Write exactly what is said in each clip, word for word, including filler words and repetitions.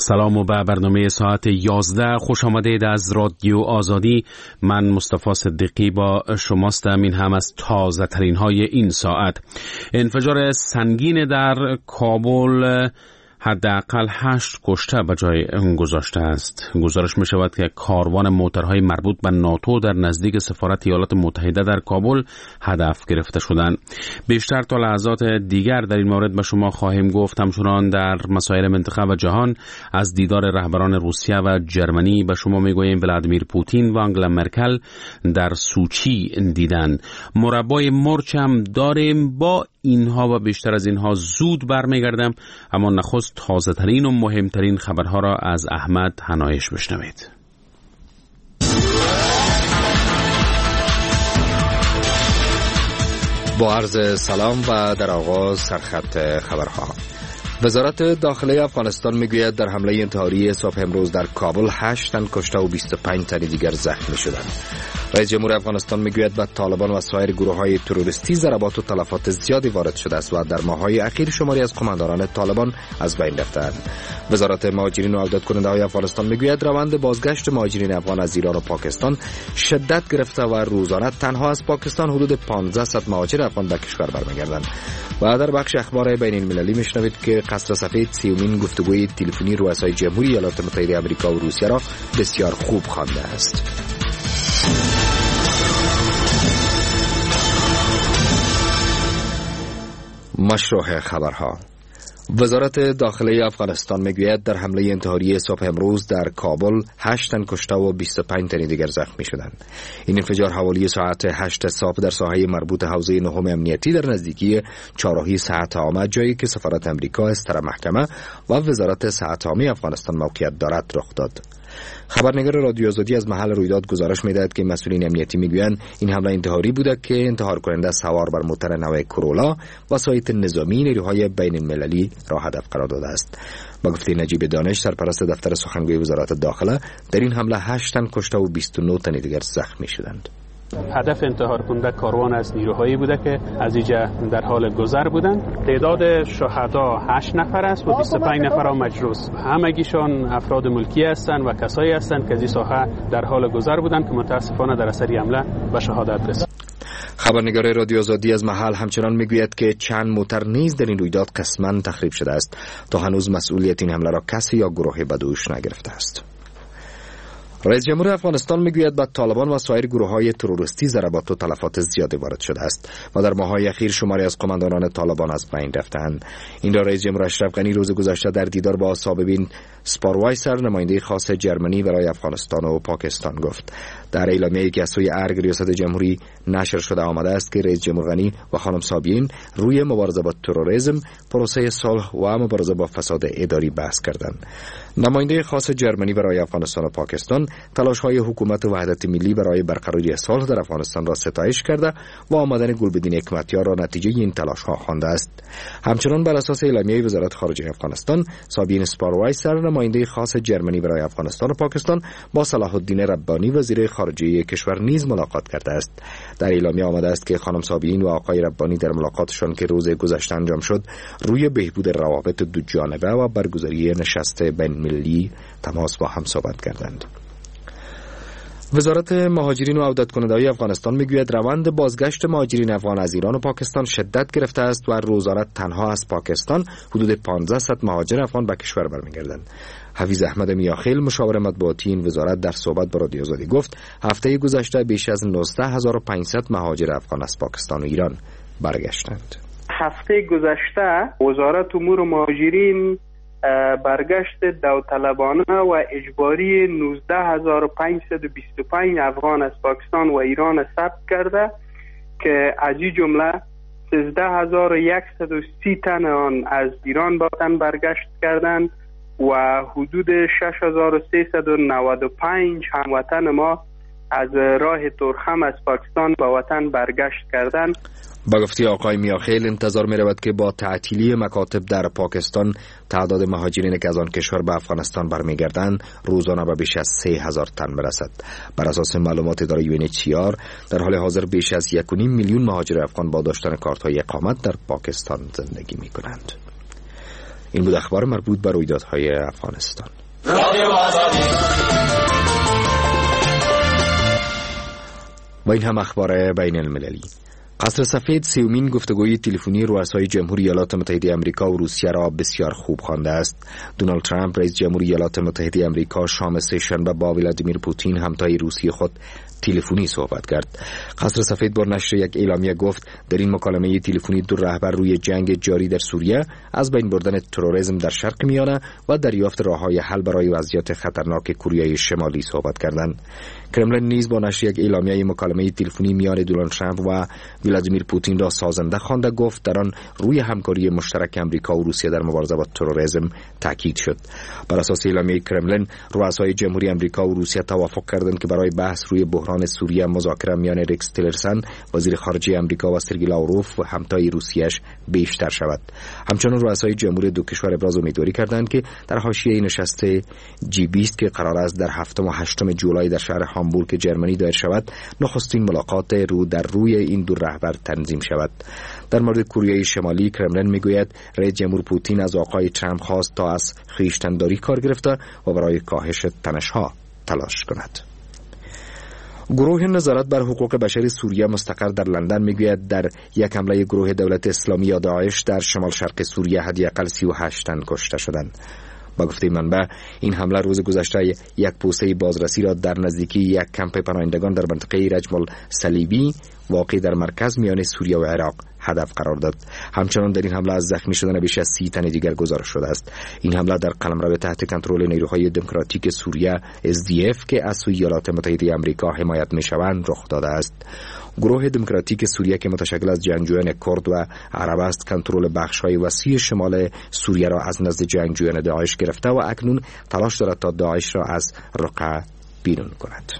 سلام و به برنامه ساعت یازده خوش آمدید از رادیو آزادی. من مصطفی صدیقی با شماستم. این هم از تازه ترین های این ساعت. انفجار سنگین در کابل حداقل هشت کشته به جای گذاشته است. گزارش می شود که کاروان موترهای مربوط به ناتو در نزدیک سفارت ایالات متحده در کابل هدف گرفته شدند. بیشتر تا لحظات دیگر در این مورد به شما خواهیم گفت. همچنان در مسائل منطقه و جهان از دیدار رهبران روسیه و جرمنی به شما می گوییم. ولادیمیر پوتین و آنگلا مرکل در سوچی دیدند. مربای مرچ هم داریم. با اینها و بیشتر از اینها زود برمیگردم، اما نخست تازه ترین و مهمترین خبرها را از احمد حنایش بشنوید. با عرض سلام و در آغاز سرخط خبرها. وزارت داخلی افغانستان میگوید در حمله انتحاری صبح امروز در کابل هشت تن کشته و بیست و پنج تن دیگر زخمی شدند. رئیس جمهور افغانستان میگوید به طالبان و سایر گروه‌های تروریستی ضربات و تلفات زیادی وارد شده است و در ماه‌های اخیر شماری از قماندانان طالبان از بین رفتند. وزارت مهاجرین و عودت کننده‌های افغانستان میگوید روند بازگشت مهاجرین افغان از ایران و پاکستان شدت گرفته و روزانه تنها از پاکستان حدود پانزده مهاجر افغان به کشور برمیگردند. و در بخش اخبار بین المللی میشنوید که قصر سفید سیومین گفتگوی تلفنی رؤسای جمهوری ایالات متحده آمریکا و روسیه را بسیار خوب خوانده است. مشروع خبرها. وزارت داخلی افغانستان میگوید در حمله انتحاری صبح امروز در کابل هشت تن کشته و بیست و پنج تن دیگر زخمی شدند. این انفجار حوالی ساعت هشت صبح در ساحه مربوط حوزه نهم امنیتی در نزدیکی چهارراهی صحت عامه، جایی که سفارت امریکا، استر محکمه و وزارت صحت عامه افغانستان موقعیت دارد، رخ داد. خبرنگار رادیو آزادی از محل رویداد گزارش می‌دهد که مسئولین امنیتی میگویند این حمله انتحاری بوده که انتحار کننده سوار بر موتر نو کرولا و سایت نظامی نیروهای بین المللی را هدف قرار داده است. با گفته نجیب دانش، سرپرست دفتر سخنگوی وزارت داخله، در این حمله هشت تن کشته و بیست و نه تن دیگر زخمی شدند. هدف انتحار کننده کاروان از نیروهایی بوده که از اینجا در حال گذر بودند. تعداد شهدا هشت نفر است و بیست و پنج نفر هم مجروح. همگیشان افراد ملکی هستند و کسایی هستند که از این ساحه در حال گذر بودند که متاسفانه در اثر حمله به شهادت رسیدند. خبرنگار رادیو آزادی از محل همچنان میگوید که چند موتر نیز در این رویداد قسماً تخریب شده است. تا هنوز مسئولیت این حمله را کسی یا گروه بدوش نگرفته است. رئیس جمهور افغانستان میگوید به طالبان و سایر گروه‌های تروریستی ضربات و تلفات زیادی وارد شده است و در ماه‌های اخیر شماری از قماندانان طالبان از بین رفتند. این را رئیس جمهور اشرف غنی روز گذشته در دیدار با صاببین سپاروایسر، نماینده خاص جرمنی برای افغانستان و پاکستان گفت. در اعلامیه‌ای که از سوی ارگ ریاست جمهوری نشر شده آمده است که رئیس جمهور غنی و خانم صابین روی مبارزه با تروریسم، پروسه صلح و مبارزه با فساد اداری بحث کردند. نماینده خاص جرمنی برای افغانستان و پاکستان تلاش‌های حکومت وحدت ملی برای برقراری صلح در افغانستان را ستایش کرده و آمدن گلبدین حکمتیار را نتیجه این تلاش‌ها خوانده است. همچنان بر اساس اعلامیه وزارت خارجه افغانستان، سابین سپاروایسر، نماینده خاص جرمنی برای افغانستان و پاکستان، با صلاح الدین ربانی وزیر خارجه کشور نیز ملاقات کرده است. در اعلامیه آمده است که خانم صابین و آقای ربانی در ملاقاتشان که روز گذشته انجام شد، روی بهبود روابط دو جانبه و برگزاری نشست بین‌المللی تماس با هم صحبت کردند. وزارت مهاجرین و عودت کننده‌های افغانستان میگوید روند بازگشت مهاجرین افغان از ایران و پاکستان شدت گرفته است و روزانه تنها از پاکستان حدود پانزده مهاجر افغان به کشور برمیگردند. حفیظ احمد میاخیل، مشاور مطبوعاتی این وزارت، در صحبت با رادیو آزادی گفت هفته گذشته بیش از نوزده هزار و پانصد مهاجر افغان از پاکستان و ایران برگشتند. هفته گذشته وزارت امور مهاجرین برگشت داوطلبانه و اجباری نوزده هزار و پانصد و بیست و پنج افغان از پاکستان و ایران ثبت کرده که از این جمله سیزده هزار و صد و سی تن آن از ایران به وطن برگشت کردند و حدود شش هزار و سیصد و نود و پنج هموطن ما از راه تورخم از پاکستان به وطن برگشت کردند. با گفته آقای میاخیل انتظار می رود که با تعطیلی مکاتب در پاکستان تعداد مهاجرین که از آن کشور به افغانستان برمیگردند روزانه به بیش از سه هزار تن برسد. بر اساس معلومات اداره یو ان اچ سی آر در حال حاضر بیش از یک و نیم میلیون مهاجر افغان با داشتن کارت‌های اقامت در پاکستان زندگی می کنند. این بود اخبار مربوط به رویدادهای افغانستان. و این هم اخبار بین المللی. قصر سفید سیومین گفتگوی تلفنی رؤسای جمهوری ایالات متحده آمریکا و روسیه را بسیار خوب خوانده است. دونالد ترامپ رئیس جمهوری ایالات متحده آمریکا شام سه‌شنبه با ولادیمیر پوتین همتای روسی خود تلفنی صحبت کرد. قصر سفید با نشر یک اعلامیه گفت در این مکالمه تلفنی دو رهبر روی جنگ جاری در سوریه، از بین بردن تروریسم در شرق میانه و دریافت راههای حل برای وضعیت خطرناک کره شمالی صحبت کردند. کرملین نیز با نشر یک اعلامیه مکالمه تلفنی میان دونالد ترامپ و ولادیمیر پوتین را سازنده خوانده، گفت در آن روی همکاری مشترک آمریکا و روسیه در مبارزه با تروریسم تاکید شد. بر اساس اعلامیه کرملین، رؤسای جمهوری آمریکا و روسیه توافق کردند که برای بحث روی بحران سوریه مذاکره میان ریکس تیلرسن وزیر خارجه آمریکا و سرگئی لاوروف و همتای روسیه‌اش بیشتر شود. همچنین رؤسای جمهوری دو کشور ابراز امیدواری کردند که در حاشیه نشست جی بیست که قرار است در هفتم و هشتم جولای در شهر هامبورگ جرمنی دایر شود، نخستین ملاقات رو در روی این دو رهبر تنظیم شود. در مورد کره شمالی، کرملین میگوید رئیس جمهور پوتین از آقای ترامپ خواست تا از خویشتن‌داری کار گرفته و برای کاهش تنش‌ها تلاش کند. گروه نظارت بر حقوق بشر سوریه مستقر در لندن میگوید در یک حمله گروه دولت اسلامی یا داعش در شمال شرق سوریه حداقل سی و هشت تن کشته شدند. با گفته منبع، این حمله روز گذشته یک پوسته بازرسی را در نزدیکی یک کمپ پناهندگان در منطقه رجم الصلیبی واقع در مرکز میان سوریه و عراق هدف قرار داد. همچنان در این حمله از زخمی شدن بیش از سی تن دیگر گزارش شده است. این حمله در قلمرو تحت کنترل نیروهای دموکراتیک سوریه اس دی اف که از سوی ایالات متحده آمریکا حمایت می‌شوند رخ داده است. گروه دموکراتیک سوریه که متشکل از جنگجویان کرد و عرب است، کنترل بخش‌های وسیع شمال سوریه را از نزد جنگجویان داعش گرفته و اکنون تلاش دارد تا داعش را از رقعه بیرون کند.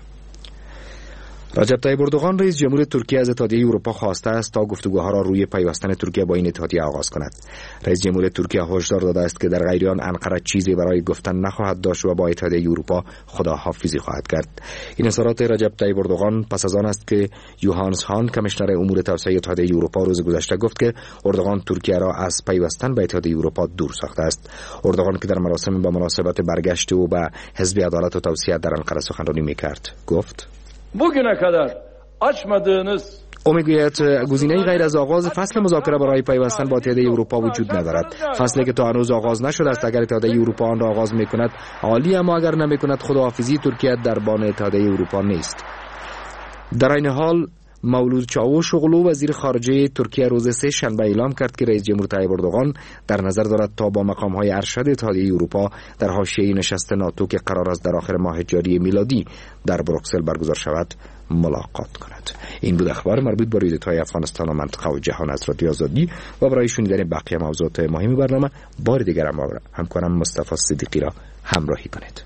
رجب طیب اردوغان رئیس جمهور ترکیه از اتحادیه اروپا خواسته است تا گفتگوها را روی پیوستن ترکیه با این اتحادیه آغاز کند. رئیس جمهور ترکیه هشدار داده است که در غیر آن انقره چیزی برای گفتن نخواهد داشت و با اتحادیه اروپا خداحافظی خواهد کرد. این اظهارات رجب طیب اردوغان پس از آن است که یوهانس هان کمیشنر امور توسعه اتحادیه اروپا روز گذشته گفت که اردوغان ترکیه را از پیوستن به اتحادیه اروپا دور ساخته است. اردوغان که در مراسم با مناسبت برگشت او به حزب عدالت و توسعه در انقره سخنرانی می‌کرد گفت: bugüne kadar açmadığınız او میگوید گزینه غیر از آغاز فصل مذاکره برای پیوستن با اتحادیه اروپا وجود ندارد. فصلی که تا هنوز آغاز نشده است. اگر اتحادیه اروپا آن را آغاز میکند عالی، اما اگر نمیکند خداحافظی ترکیه در بان اتحادیه اروپا نیست. در این حال مولود چاوشوغلو وزیر خارجه ترکیه روز سه شنبه اعلام کرد که رئیس جمهور طیب اردوغان در نظر دارد تا با مقام‌های ارشد اتحادیه اروپا در حاشیه نشست ناتو که قرار است در آخر ماه جاری میلادی در بروکسل برگزار شود ملاقات کند. این بود اخبار مربوط به رویدادهای افغانستان و منطقه و جهان از رادیو آزادی و برای شنیدن بقیه موضوعات مهم برنامه بار دیگر همکارم مصطفی صدیقی را همراهی کنید.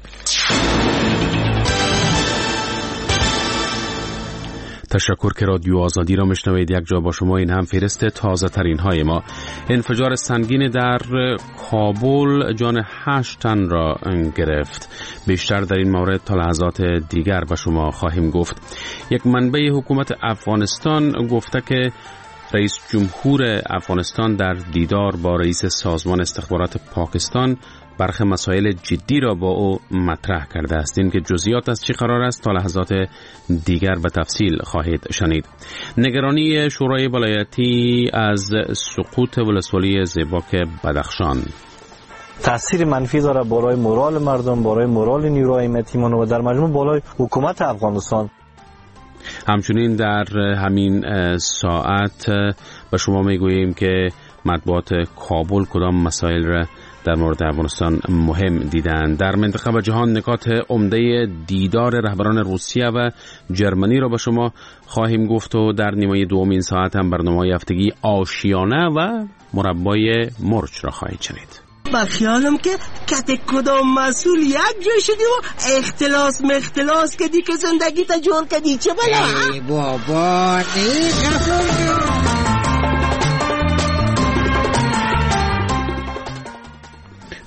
تشکر که رادیو آزادی را میشنوید. یک جا با شما این هم فهرست تازه ترین های ما. انفجار سنگین در کابل جان هشت تن را گرفت. بیشتر در این مورد تا لحظات دیگر با شما خواهیم گفت. یک منبع حکومت افغانستان گفته که رئیس جمهور افغانستان در دیدار با رئیس سازمان استخبارات پاکستان برخی مسائل جدی را با او مطرح کرده است. این که جزئیات از چی قرار است تا لحظات دیگر به تفصیل خواهید شنید. نگرانی شورای ولایتی از سقوط ولسوالی زیباک بدخشان تاثیر منفی داره بالای مورال مردم، بالای مورال نیروهای امنیتی و در مجموع بالای حکومت افغانستان. همچنین در همین ساعت به شما میگوییم که مطبوعات کابل کدام مسائل را در مورد افغانستان مهم دیدند. در منطقه و جهان نکات عمده دیدار رهبران روسیه و جرمنی را به شما خواهیم گفت و در نیمه دوم این ساعت هم برنامه هفتگی آشیانه و مربای مرچ را خواهید شنید. با خیالم که کت کدام مسئول یک جای شدی و اختلاس مختلاس کدی که زندگی تا جور کدی چه بلا؟ ای بابا ای غفور.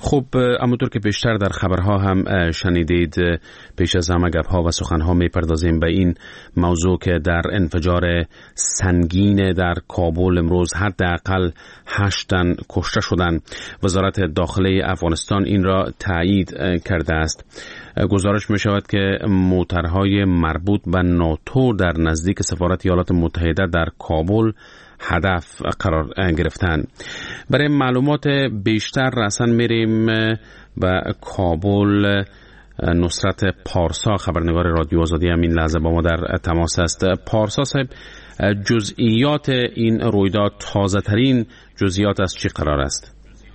خب همونطور که بیشتر در خبرها هم شنیدید، پیش از همه گپ‌ها و سخن‌ها می‌پردازیم به این موضوع که در انفجار سنگین در کابل امروز حداقل هشت تن کشته شدند. وزارت داخله افغانستان این را تایید کرده است. گزارش می شود که موترهای مربوط به ناتو در نزدیک سفارت ایالات متحده در کابل هدف قرار گرفتند. برای معلومات بیشتر رسن میریم به کابل. نصرت پارسا خبرنگار رادیو آزادی همین لحظه با ما در تماس است. پارسا صاحب، جزئیات این رویداد، تازه ترین جزئیات از چی قرار است؟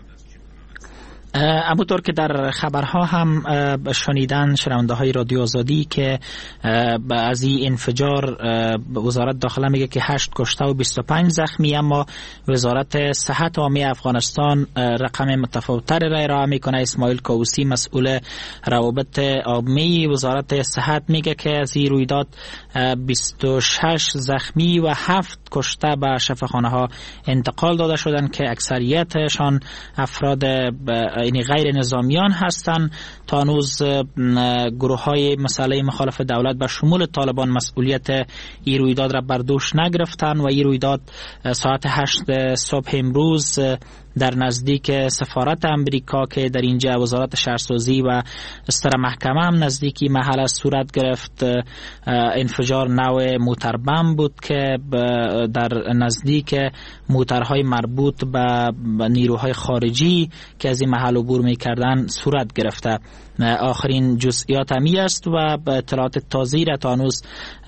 همونطور که در خبرها هم شنیدن شنونده های رادیو آزادی که از این انفجار وزارت داخله میگه که هشت کشته و بیست و پنج زخمی، اما وزارت صحت عامه افغانستان رقم متفاوت‌تر را ارائه میکنه. اسماعیل کاووسی مسئول روابط عامه وزارت صحت میگه که از این رویداد بیست و شش زخمی و هفت کشته به شفاخانه ها انتقال داده شدند که اکثریتشان افراد یعنی غیر نظامیان هستند. تا هنوز گروه های مسئله مخالف دولت به شمول طالبان مسئولیت این رویداد را بر دوش نگرفتند و این رویداد ساعت هشت صبح امروز در نزدیک سفارت امریکا که در اینجا وزارت شهرسازی و استر محکمه هم نزدیکی محل صورت گرفت. انفجار نوع موتر بم بود که در نزدیک موترهای مربوط به نیروهای خارجی که از این محل عبور می‌کردند صورت گرفته. آخرین جزئیات همی است و به اطلاعات تازه را تا هنوز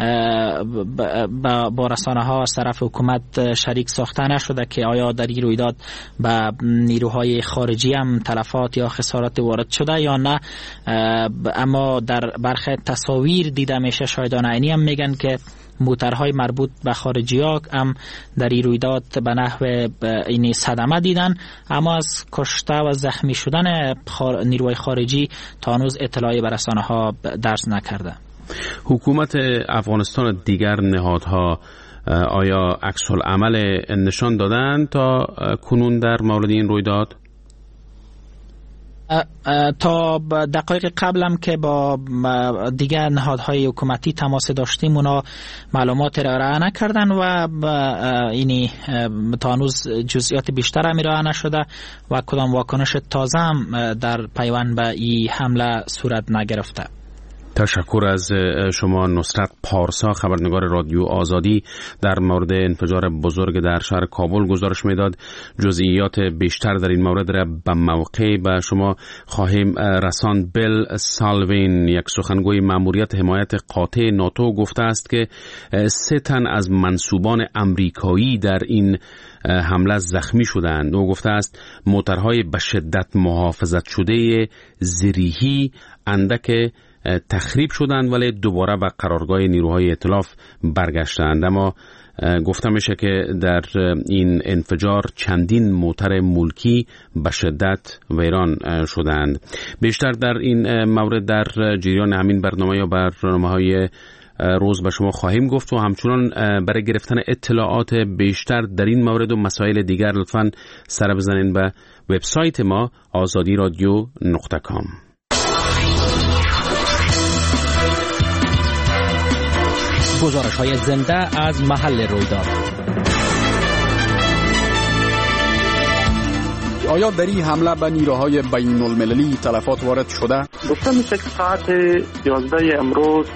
با رسانه ها از طرف حکومت شریک ساخته نشده که آیا در این رویداد به نیروهای خارجی هم تلفات یا خسارات وارد شده یا نه. اما در برخی تصاویر دیده میشه، شاهدان عینی هم میگن که موترهای مربوط به خارجی ها هم در این رویداد به نحو اینی صدمه دیدن، اما از کشته و زخمی شدن نیروهای خارجی تا هنوز اطلاعی به رسانه ها درز نکرده. حکومت افغانستان دیگر نهادها آیا عکس العمل نشان دادن تا کنون در مورد این رویداد؟ تا دقایق قبلم که با دیگر نهادهای حکومتی تماس داشتیم اونا معلومات را ارائه نکردن و اینی تا هنوز جزئیات بیشتر هم ارائه نشده و کدام واکنش تازه هم در پیوند به این حمله صورت نگرفته. تشکر از شما نصرت پارسا خبرنگار رادیو آزادی در مورد انفجار بزرگ در شهر کابل گزارش میداد. جزئیات بیشتر در این مورد را به موقع به شما خواهیم رساند. بیل سالوین، یک سخنگوی مأموریت حمایت قاطع ناتو، گفته است که سه تن از منصوبان امریکایی در این حمله زخمی شدند. او گفته است موترهای به شدت محافظت شده زریحی اندک تخریب شدند ولی دوباره به قرارگاه نیروهای ائتلاف برگشتند. اما گفته میشه که در این انفجار چندین موتر ملکی به شدت ویران شدند. بیشتر در این مورد در جریان همین برنامه یا برنامه‌های روز به شما خواهیم گفت و همچنان برای گرفتن اطلاعات بیشتر در این مورد و مسائل دیگر لطفاً سر بزنین به وبسایت ما آزادی رادیو نقطه کام. گزارش های زنده از محل رویداد. آیا در این حمله به نیروهای بین المللی تلفات وارد شده؟ گفته میشه که ساعت یازده امروز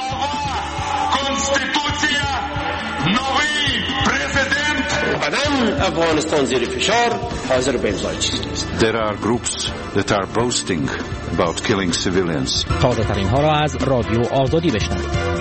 افغانستان زیر فشار حاضر به امضای چیزی نیست. There are groups that are boasting about killing civilians. تازه ترین ها را از رادیو آزادی بشنوید.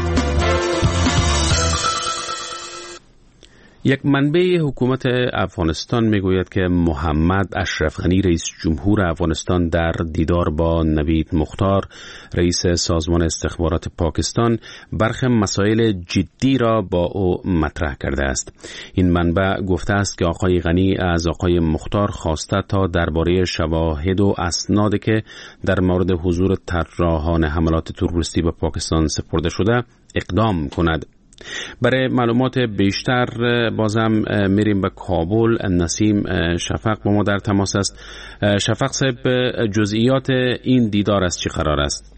یک منبع حکومت افغانستان میگوید که محمد اشرف غنی رئیس جمهور افغانستان در دیدار با نوید مختار رئیس سازمان استخبارات پاکستان برخی مسائل جدی را با او مطرح کرده است. این منبع گفته است که آقای غنی از آقای مختار خواسته تا درباره شواهد و اسنادی که در مورد حضور طراحان حملات تروریستی به پاکستان سپرده شده اقدام کند. برای معلومات بیشتر بازم میریم به کابل. نسیم شفق با ما در تماس است. شفق صاحب، جزئیات این دیدار از چی قرار است؟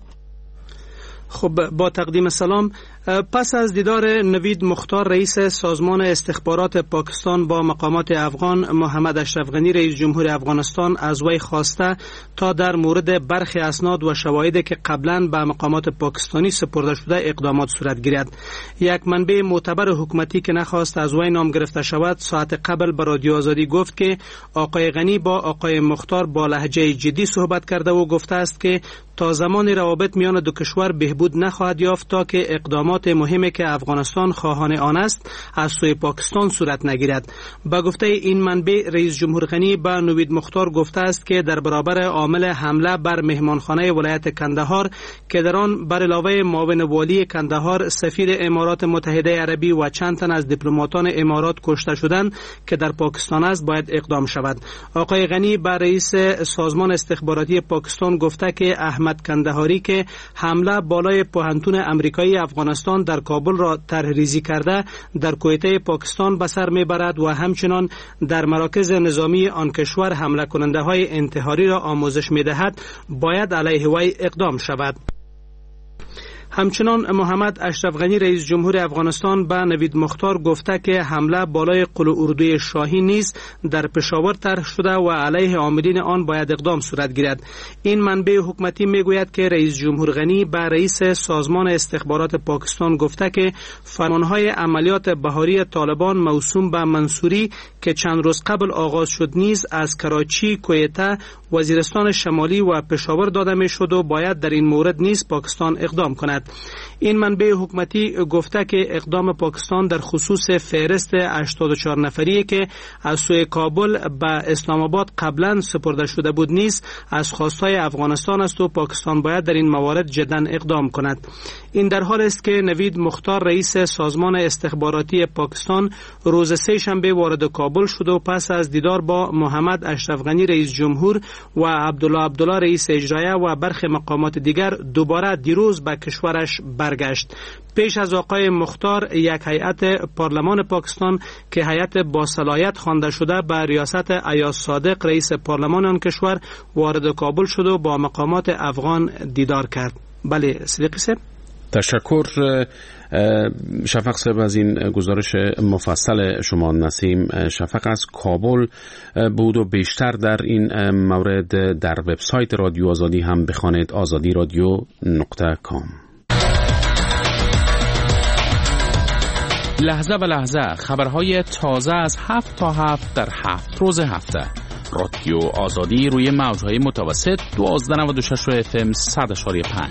خب با تقدیم سلام، پس از دیدار نوید مختار رئیس سازمان استخبارات پاکستان با مقامات افغان، محمد اشرف غنی رئیس جمهور افغانستان از وی خواسته تا در مورد برخی اسناد و شواهدی که قبلا به مقامات پاکستانی سپرده شده اقدامات صورت گیرد. یک منبع معتبر حکومتی که نخواست از وی نام گرفته شود ساعت قبل به رادیو آزادی گفت که آقای غنی با آقای مختار با لهجه جدی صحبت کرده و گفته است که تا زمان روابط میان دو کشور بهبود نخواهد یافت تا که اقدامات مهمی که افغانستان خواهان آن است از سوی پاکستان صورت نگیرد. با گفته این منبع، رئیس جمهور غنی به نوید مختار گفته است که در برابر عامل حمله بر مهمانخانه ولایت کندهار که در آن بر علاوه معاون والی کندهار، سفیر امارات متحده عربی و چند تن از دیپلماتان امارات کشته شدند که در پاکستان است، باید اقدام شود. آقای غنی به رئیس سازمان استخباراتی پاکستان گفته که احمد کندهاری که حمله بالای پوهنتون امریکایی افغانستان در کابل را طرحریزی کرده در کویته پاکستان به سر میبرد و همچنان در مراکز نظامی آن کشور حمله کننده های انتحاری را آموزش میدهد، باید علیه وی اقدام شود. همچنان محمد اشرف غنی رئیس جمهور افغانستان به نوید مختار گفته که حمله بالای قلعه اردوی شاهی نیز در پشاور طرح شده و علیه عاملین آن باید اقدام صورت گیرد. این منبع حکومتی میگوید که رئیس جمهور غنی به رئیس سازمان استخبارات پاکستان گفته که فرمانهای عملیات بهاری طالبان موسوم به منصوری که چند روز قبل آغاز شد نیز از کراچی، کویته، وزیرستان شمالی و پشاور داده می شد و باید در این مورد نیز پاکستان اقدام کند. این منبع حکومتی گفته که اقدام پاکستان در خصوص فهرست هشتاد و چهار نفری که از سوی کابل به اسلام آباد قبلا سپرده شده بود نیز از خواستهای افغانستان است و پاکستان باید در این موارد جدا اقدام کند. این در حال است که نوید مختار رئیس سازمان استخباراتی پاکستان روز سه شنبه وارد کابل شد و پس از دیدار با محمد اشرف غنی رئیس جمهور و عبدالله عبدالله رئیس اجرایه و برخی مقامات دیگر دوباره دیروز به کشورش برگشت. پیش از آقای مختار، یک هیئت پارلمان پاکستان که هیئت با صلاحیت خوانده شده به ریاست ایاز صادق رئیس پارلمان آن کشور وارد کابل شد و با مقامات افغان دیدار کرد. بله صدیقی صاحب، تشکر شفق صاحب از این گزارش مفصل شما. نسیم شفق از کابل بود و بیشتر در این مورد در وبسایت رادیو آزادی هم بخوانید، آزادی رادیو نقطه کام. لحظه به لحظه خبرهای تازه از هفت تا هفت در هفت روز هفته. رادیو آزادی روی موجهای متوسط دوازده نود و شش اف ام صد اشاری پنج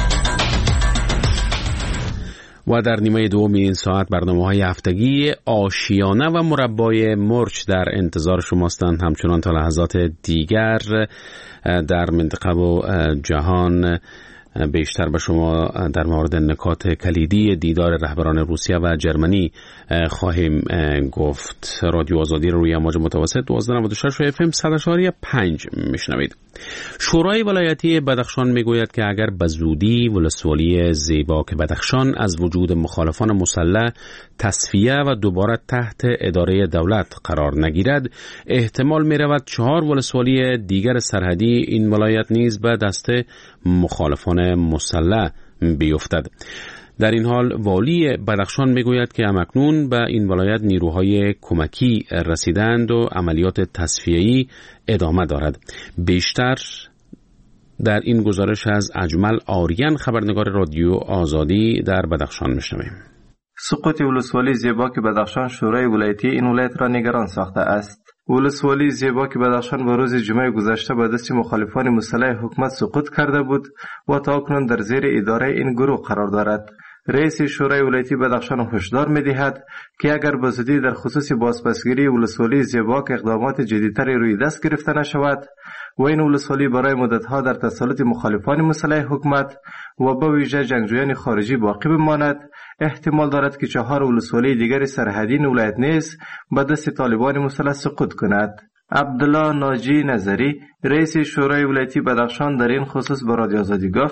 و در نیمه دوم این ساعت برنامه‌های هفتگی آشیانه و مربای مرچ در انتظار شماستند. همچنان تا لحظات دیگر در منطقه و جهان بیشتر به شما در مورد نکات کلیدی دیدار رهبران روسیه و جرمنی خواهیم گفت. رادیو آزادی روی امواج متوسط دوازده نود و شش اف ام صد اشاری پنج میشنوید. شورای ولایتی بدخشان میگوید که اگر به زودی ولسوالی زیباک بدخشان از وجود مخالفان مسلح تصفیه و دوباره تحت اداره دولت قرار نگیرد، احتمال میرود چهار ولسوالی دیگر سرحدی این ولایت نیز به دست مخالفان مسلح بیفتد. در این حال والی بدخشان میگوید که همکنون به این ولایت نیروهای کمکی رسیدند و عملیات تصفیه‌ای ادامه دارد. بیشتر در این گزارش از اجمل آریان، خبرنگار رادیو آزادی در بدخشان میشنویم. سقوط ولسوالی زیباک بدخشان شورای ولایتی این ولایت را نگران ساخته است. ولسوالی زیباک بدخشان با روز جمعه گذشته به دست مخالفان مسلح حکومت سقوط کرده بود و تاکنون در زیر اداره این گروه قرار دارد. رئیس شورای ولایتی بدخشان هشدار می‌دهد که اگر به زودی در خصوص بازپسگیری ولسوالی زیباک اقدامات جدی‌تری روی دست گرفته نشود و این ولسوالی برای مدت‌ها در تسلط مخالفان مسلح حکومت و به ویژه جنگجویان خارجی باقی بماند، احتمال دارد که چهار ولسوالی دیگر سرحدی ولایت نیز به دست طالبان مسلح سقوط کند. عبدالله ناجی نظری رئیس شورای ولایتی بدخشان در این خصوص به رادیو آزادی گفت: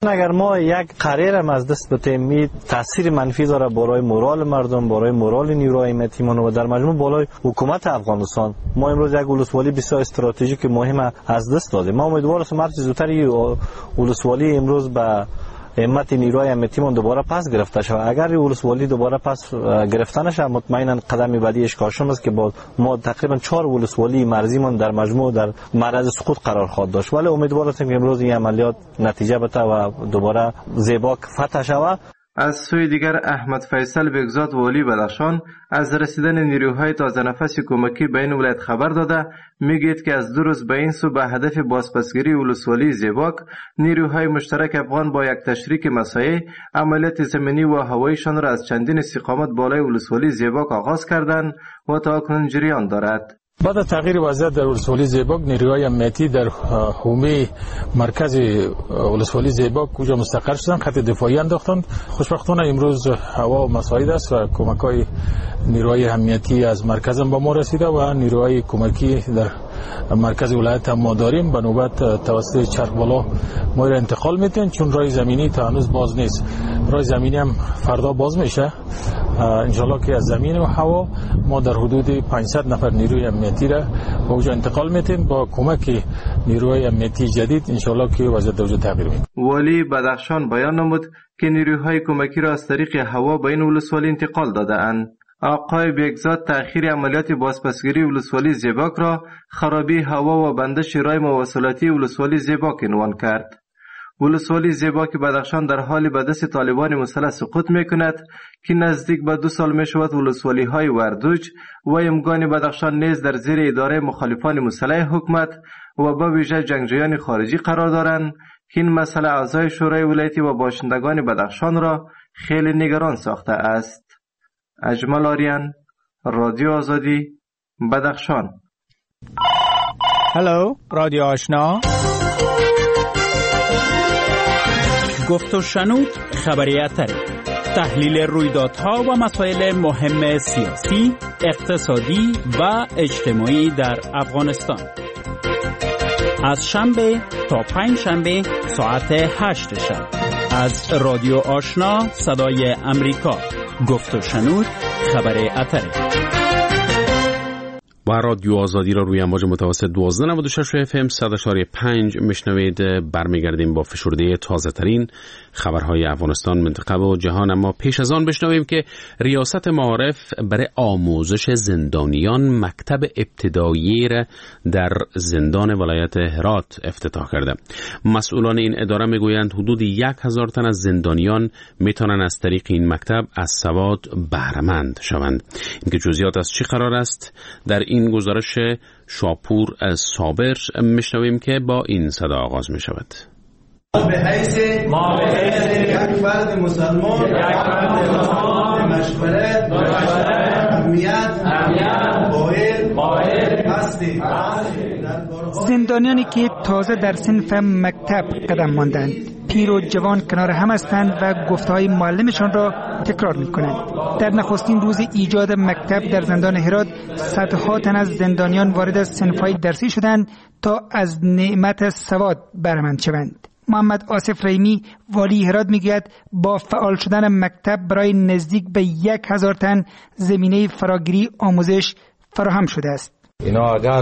اگر ما یک قرار هم از دست بدیم می تاثیر منفی داره برای مورال مردم، برای مورال نیروهای امنیتیمان و در مجموع بالای حکومت افغانستان. ما امروز یک ولسوالی بسیار استراتژیک مهم از دست دادیم. ما امیدوار هستیم هر چه زودتر این ولسوالی امروز به همت نیروهای امنیتیمان دوباره پس گرفته شود. اگر این ولسوالی دوباره پس گرفته نشه مطمئنا قدم بعدی اشکاشم است که با ما تقریبا چهار ولسوالی مرزیمان در مجموع در معرض سقوط قرار خواهد داشت. ولی امیدوار هستیم که امروز این عملیات نتیجه بده و دوباره زیباک فتح شود. از سوی دیگر احمد فیصل بگزاد والی بدخشان از رسیدن نیروهای تازه نفس کمکی به این ولایت خبر داده میگوید که از دو روز به این سو به هدف بازپسگیری ولسوالی زیباک نیروهای مشترک افغان با یک تشریک مساعی عملیات زمینی و هواییشان را از چندین استقامت بالای ولسوالی زیباک آغاز کردند و تا اکنون جریان دارد. بعد از تغییر وضعیت در ولسوالی زیباک نیروهای امنیتی در حومه مرکز ولسوالی زیباک کجا مستقر شدند خط دفاعی انداختند. خوشبختانه امروز هوا مساعد است و کمک‌های نیروهای امنیتی از مرکز با ما رسیده و نیروهای کمکی در مرکز ولایت هم ما داریم. به نوبت توسط چرخ بالا ما را انتقال میدن چون راه زمینی تا هنوز باز نیست. راه زمینی هم فردا باز میشه انشالله که از زمین و هوا ما در حدود پانصد نفر نیروی امنیتی را به اونجا انتقال میتیم با کمک نیروهای امنیتی جدید انشالله که وضعیت اونجا تغییر میکنه. والی بدخشان بیان نمود که نیروهای کمکی را از طریق هوا به این ولسوالی انتقال داده اند. آقای بگزاد تأخیر عملیات بازپسگیری ولسوالی زیباک را خرابی هوا و بندش راه مواصلاتی ولسوالی زیباک عنوان کرد. ولسوالی زیباک بدخشان در حال به دست طالبان مسلح سقوط میکند که نزدیک به دو سال می شود ولسوالی های وردوج و یمگان بدخشان نیز در زیر اداره مخالفان مسلح حکومت و به ویژه جنگجویان خارجی قرار دارند که این مسئله اعضای شورای ولایتی و باشندگان بدخشان را خیلی نگران ساخته است. اجمل آریان، رادیو آزادی، بدخشان. هلو، رادیو آشنا. گفت و شنود خبریت تحلیل رویدادها و مسائل مهم سیاسی، اقتصادی و اجتماعی در افغانستان. از شنبه تا پنج شنبه ساعت هشت شب از رادیو آشنا صدای امریکا. گفت و شنود خبر اتره. و رادیو آزادی را روی امواج متوسط دوازده نود و شش اف ام صد و اشاره پنج میشنوید. برمیگردیم با فشرده تازه ترین خبرهای افغانستان، منطقه و جهان. اما پیش از آن بشنویم که ریاست معارف برای آموزش زندانیان مکتب ابتدایی را در زندان ولایت هرات افتتاح کرده. مسئولان این اداره میگویند حدود یک هزار تن از زندانیان میتونن از طریق این مکتب از سواد بهره‌مند شوند. اینکه جزئیات از چی قرار است در این گزارش شاپور از صابر میشنویم که با این صدا آغاز می شود. به حیث ما به حیث یک فرد مسلمان یک فرد مسلمان مشورت مشورت اهمیت اهمیت قائل قائل هستی. زندانیانی که تازه در صنف مکتب قدم ماندند پیر و جوان کنار هم هستند و گفته‌های معلمشان را تکرار می‌کنند. در نخستین روز ایجاد مکتب در زندان هرات صدها تن از زندانیان وارد صنف‌های درسی شدند تا از نعمت سواد بهره‌مند شوند. محمد آصف رحیمی والی هرات میگوید با فعال شدن مکتب برای نزدیک به یک هزار تن زمینه فراگیری آموزش فراهم شده است. اینا اگر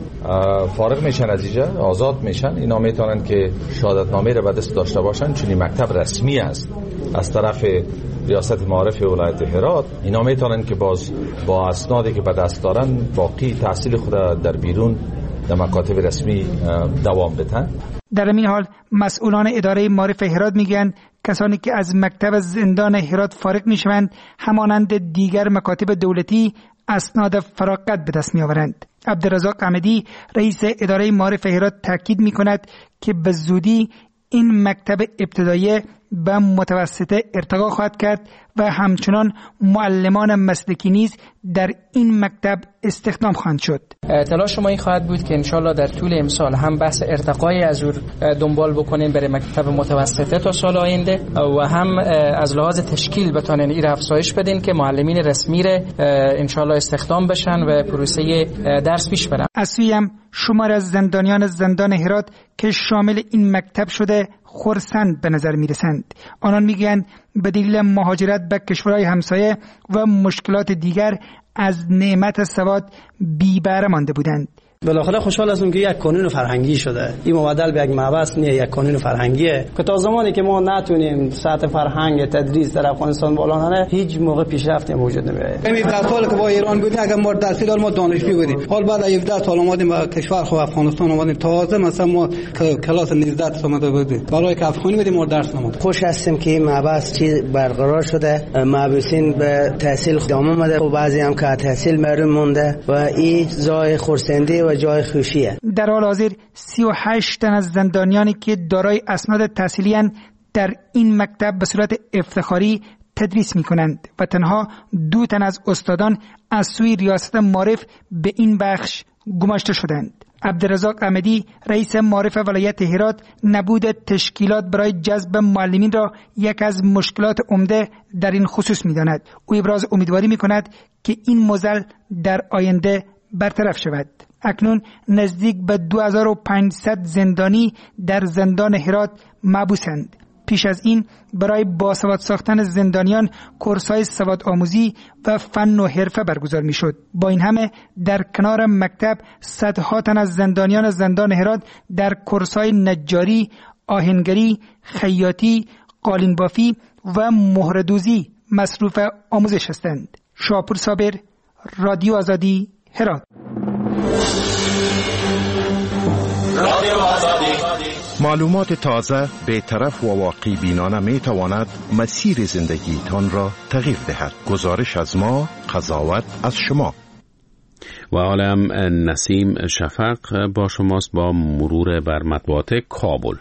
فارغ میشن از اینجا آزاد میشن، اینا میتونن که شهادتنامه رو به دست داشته باشن چون این مکتب رسمی است از طرف ریاست معارف ولایت هرات. اینا میتونن که باز با اسنادی که به دست دارن باقی تحصیل خود در بیرون در مکاتب رسمی دوام بدن. در این حال مسئولان اداره معارف هرات میگن کسانی که از مکتب زندان هرات فارغ میشوند همانند دیگر مکاتب دولتی اسناد فراغت به دست میآورند. عبدالرزاق احمدی رئیس اداره معارف هرات تاکید میکند که به زودی این مکتب ابتدایی به متوسطه ارتقا خواهد کرد و همچنان معلمان مسلکی نیز در این مکتب استخدام خواهند شد. تلاش ما این خواهد بود که انشالله در طول امسال هم بحث ارتقای از او دنبال بکنیم برای مکتب متوسطه تا سال آینده و هم از لحاظ تشکیل بتونن این افزایش بدین که معلمین رسمی را انشالله استخدام بشن و پروسه درس پیش برن. از سوی هم شمار از زندانیان زندان هرات که شامل این مکتب شده خرسند به نظر می رسند. آنان می گویند به دلیل مهاجرت به کشورهای همسایه و مشکلات دیگر از نعمت سواد بی بهره مانده بودند. بالاخره خوشحال هستم که یک قانون فرهنگی شده. این مبادل به یک محبس نیه، یک قانون فرهنگیه که تا زمانی که ما نتونیم سطح فرهنگ تدریس در افغانستان بالا نره هیچ موقع پیشرفت وجود نمیاد. همین ده سال که با ایران بودیم اگر ما درسی دال ما دانشجو بودیم، حال بعد هفده سال اومدیم به کشور خو افغانستان اومدیم تازه مثلا ما کلاس نوزده تا اومده بودیم برای که افغانی بودیم ما درس نمود. خوش هستم که این محبس چیز برقرار شده، محبوسین به تحصیل ادامه اومده و بعضی هم که تحصیل محروم مونده و این جای خرسندی جای خوشیه. در حال حاضر سی و هشت تن از زندانیانی که دارای اسناد تحصیلی اند در این مکتب به صورت افتخاری تدریس می کنند و تنها دو تن از استادان از سوی ریاست معارف به این بخش گماشته شدند. عبدالرزاق احمدی رئیس معارف ولایت هرات نبود تشکیلات برای جذب معلمین را یک از مشکلات عمده در این خصوص می داند. او ابراز امیدواری می کند که این معضل در آینده برطرف شود. اکنون نزدیک به دو هزار و پانصد زندانی در زندان هرات محبوسند. پیش از این برای باسواد ساختن زندانیان کورس‌های سواد آموزی و فن و حرفه برگزار می‌شد. با این همه در کنار مکتب صدها تن از زندانیان زندان هرات در کورس‌های نجاری، آهنگری، خیاطی، قالین‌بافی و مهره‌دوزی مصروف آموزش هستند. شاپور صابر، رادیو آزادی، هرات. معلومات تازه، بی‌طرف و واقعی بینانه می تواند مسیر زندگیتان را تغییر دهد. گزارش از ما، قضاوت از شما. و حالا هم نسیم شفق با شماست با مرور بر مطبوعات کابل.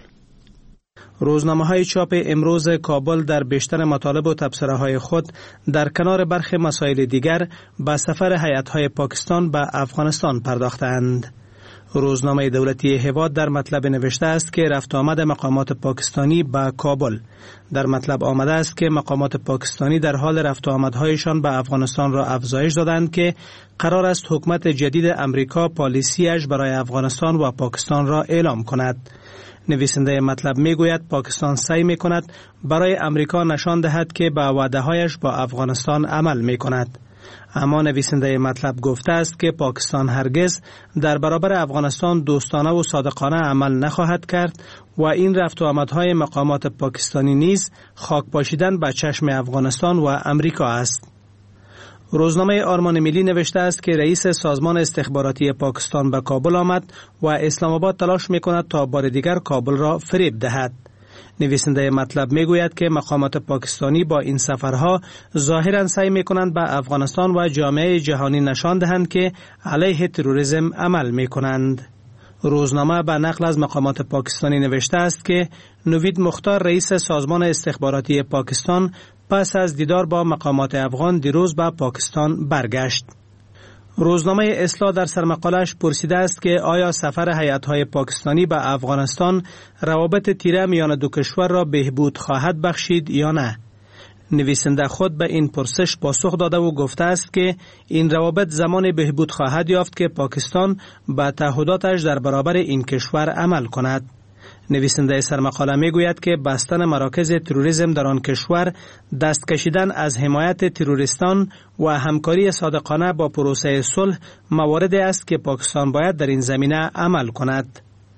روزنامه‌های چاپ امروز کابل در بیشتر مطالب و تبصره‌های خود در کنار برخی مسائل دیگر به سفر هیئت‌های پاکستان به افغانستان پرداختند. روزنامه دولتی هواد در مطلب نوشته است که رفت آمد مقامات پاکستانی به کابل. در مطلب آمده است که مقامات پاکستانی در حال رفت آمدهایشان به افغانستان را افزایش دادند که قرار است حکومت جدید امریکا پالیسیش برای افغانستان و پاکستان را اعلام کند. نویسنده مطلب میگوید پاکستان سعی میکند برای امریکا نشان دهد که به وعده‌هایش با افغانستان عمل میکند. اما نویسنده مطلب گفته است که پاکستان هرگز در برابر افغانستان دوستانه و صادقانه عمل نخواهد کرد و این رفت و آمدهای مقامات پاکستانی نیز خاک پاشیدن به چشم افغانستان و امریکا است. روزنامه آرمان ملی نوشته است که رئیس سازمان استخباراتی پاکستان به کابل آمد و اسلام آباد تلاش میکند تا بار دیگر کابل را فریب دهد. نویسنده مطلب میگوید که مقامات پاکستانی با این سفرها ظاهراً سعی میکنند به افغانستان و جامعه جهانی نشان دهند که علیه تروریسم عمل میکنند. روزنامه به نقل از مقامات پاکستانی نوشته است که نوید مختار رئیس سازمان استخباراتی پاکستان پس از دیدار با مقامات افغان دیروز به پاکستان برگشت. روزنامه اصلاح در سرمقالش پرسیده است که آیا سفر هیئت‌های پاکستانی به افغانستان روابط تیره میان دو کشور را بهبود خواهد بخشید یا نه؟ نویسنده خود به این پرسش پاسخ داده و گفته است که این روابط زمان بهبود خواهد یافت که پاکستان به تعهداتش در برابر این کشور عمل کند. نویسنده سرمقاله میگوید که بستن مراکز تروریسم در آن کشور، دست کشیدن از حمایت تروریستان و همکاری صادقانه با پروسه صلح مواردی است که پاکستان باید در این زمینه عمل کند.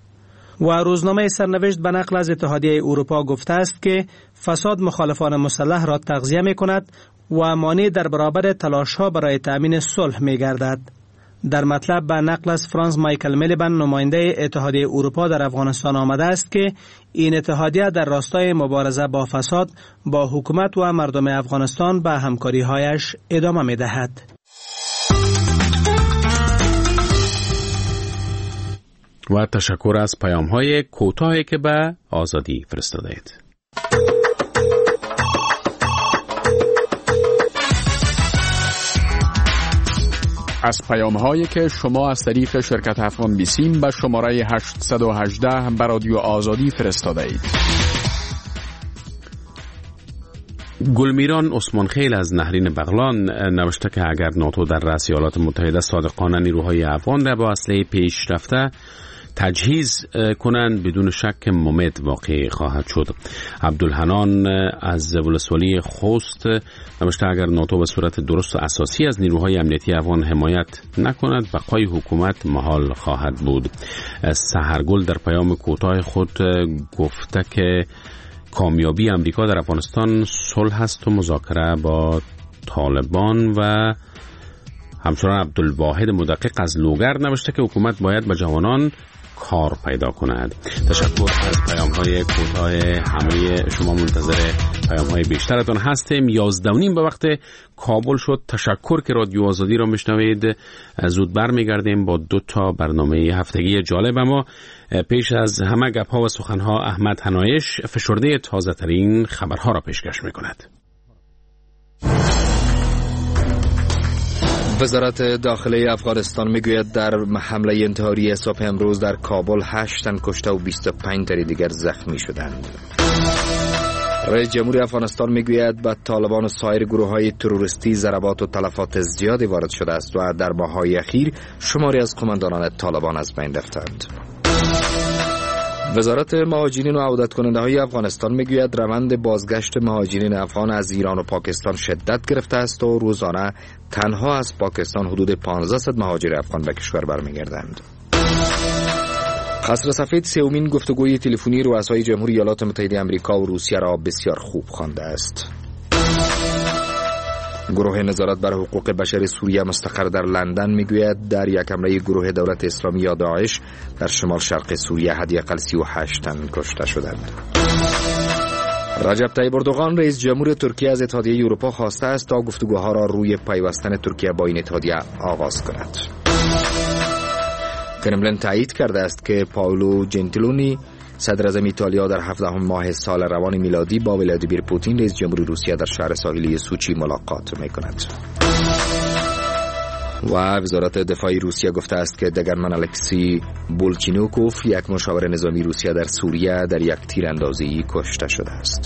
و روزنامه سرنوشت به نقل از اتحادیه اروپا گفته است که فساد مخالفان مسلح را تغذیه می کند و مانع در برابر تلاش‌ها برای تأمین صلح می گردد. در مطلب به نقل از فرانس مایکل میلیبن نماینده اتحادیه اروپا در افغانستان آمده است که این اتحادیه در راستای مبارزه با فساد با حکومت و مردم افغانستان به همکاری‌هایش ادامه می‌دهد. و تشکر از پیام‌های کوتاهی که به آزادی فرستادید. از پیام‌هایی که شما از طریق شرکت افغان بیسیم به شماره هشت یک هشت به رادیو آزادی فرستاده اید. گلمیران عثمان خیل از نهرین بغلان نوشته که اگر ناتو در رأس ایالات متحده صادقانه نیروهای افغان را با اسلحه پیشرفته تجهیز کنند بدون شک ممد واقع خواهد شد. عبدالحنان از ولسوالی خوست نوشته اگر ناتو به صورت درست و اساسی از نیروهای امنیتی افغان حمایت نکند بقای حکومت محال خواهد بود. سحرگل در پیام کوتاه خود گفته که کامیابی امریکا در افغانستان صلح است و مذاکره با طالبان. و همچنان عبدالواحد مدقق از لوگر نوشته که حکومت باید به جوانان کار پیدا کند. تشکر از پیام های کوتاه همه شما. منتظر پیام های بیشترتون هستیم. یازده و نیم به وقت کابل شد. تشکر که رادیو آزادی را میشنوید. زود برمیگردیم با دو تا برنامه هفتگی جالب. اما پیش از همه گپ ها و سخن ها احمد حنایش فشرده تازه ترین خبرها را پیشکش میکند. وزارت داخلی افغانستان میگوید در حمله انتحاری صبح امروز در کابل هشت تن کشته و بیست و پنج تن دیگر زخمی شدند. رئیس جمهور افغانستان میگوید به طالبان و سایر گروه‌های تروریستی ضربات و تلفات زیادی وارد شده است و در ماه‌های اخیر شماری از قماندانان طالبان از بین رفتند. وزارت مهاجرین و عودت کننده های افغانستان میگوید روند بازگشت مهاجرین افغان از ایران و پاکستان شدت گرفته است و روزانه تنها از پاکستان حدود پانزده مهاجر افغان به کشور برمیگردند. قصر سفید سومین گفتگوی تلفنی رؤسای جمهوری ایالات متحده آمریکا و روسیه را بسیار خوب خوانده است. گروه نظارت بر حقوق بشر سوریه مستقر در لندن میگوید در یک حمله گروه دولت اسلامی یا داعش در شمال شرق سوریه حداقل سی و هشت تن کشته شدند. رجب طیب اردوغان رئیس جمهور ترکیه از اتحادیه اروپا خواسته است تا گفتگوها را روی پیوستن ترکیه با این اتحادیه آغاز کند. کرملین تایید کرده است که پائولو جنتیلونی صدر اعظم ایتالیا در هفدهم ماه سال روان میلادی با ولادیمیر پوتین رئیس جمهور روسیه در شهر ساحلی سوچی ملاقات می‌کند. و وزارت دفاع روسیه گفته است که دگرمن الکسی بولچینوکوف یک مشاور نظامی روسیه در سوریه در یک تیراندازی کشته شده است.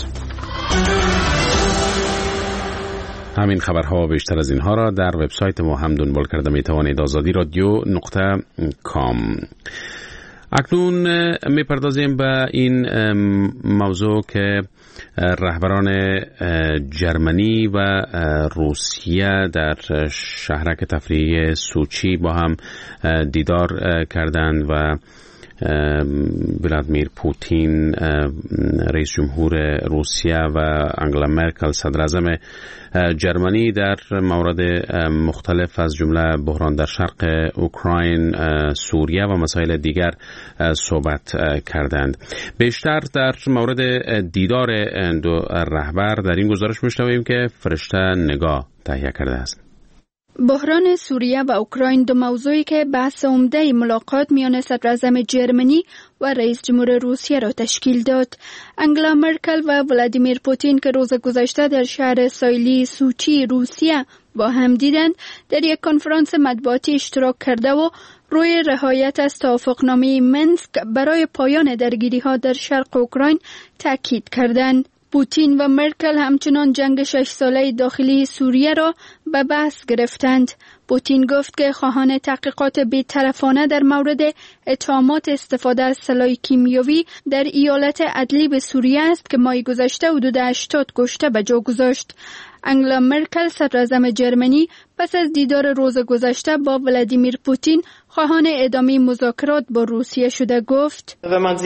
همین خبرها و بیشتر از اینها را در وبسایت ما هم دنبال کرده می توانید. آزادی رادیو نقطه کام. اکنون میپردازیم به این موضوع که رهبران جرمنی و روسیه در شهرک تفریحی سوچی با هم دیدار کردند و ولادیمیر پوتین رئیس جمهور روسیه و انگلا مرکل صدر اعظم جرمنی در مورد مختلف از جمله بحران در شرق اوکراین، سوریه و مسائل دیگر صحبت کردند. بیشتر در مورد دیدار دو رهبر در این گزارش میشنویم که فرشته نگاه تهیه کرده است. بحران سوریه و اوکراین دو موضوعی که بحث عمده ملاقات میان صدر اعظم جرمنی و رئیس جمهور روسیه را تشکیل داد. انگلا مرکل و ولادیمیر پوتین که روز گذشته در شهر ساحلی سوچی روسیه با هم دیدند، در یک کنفرانس مطبوعاتی اشتراک کرده و روی رعایت از توافقنامه منسک برای پایان درگیری‌ها در شرق اوکراین تاکید کردند. پوتین و مرکل همچنان جنگ شش ساله داخلی سوریه را به بحث گرفتند. پوتین گفت که خواهان تحقیقات بی‌طرفانه در مورد اتهامات استفاده از سلاح کیمیایی در ایالت ادلیب سوریه است که ماه گذشته حدود هشتاد کشته به جا گذاشت. انگلا مرکل صدر اعظم جرمنی پس از دیدار روز گذشته با ولادیمیر پوتین خواهان ادامه مذاکرات با روسیه شده گفت: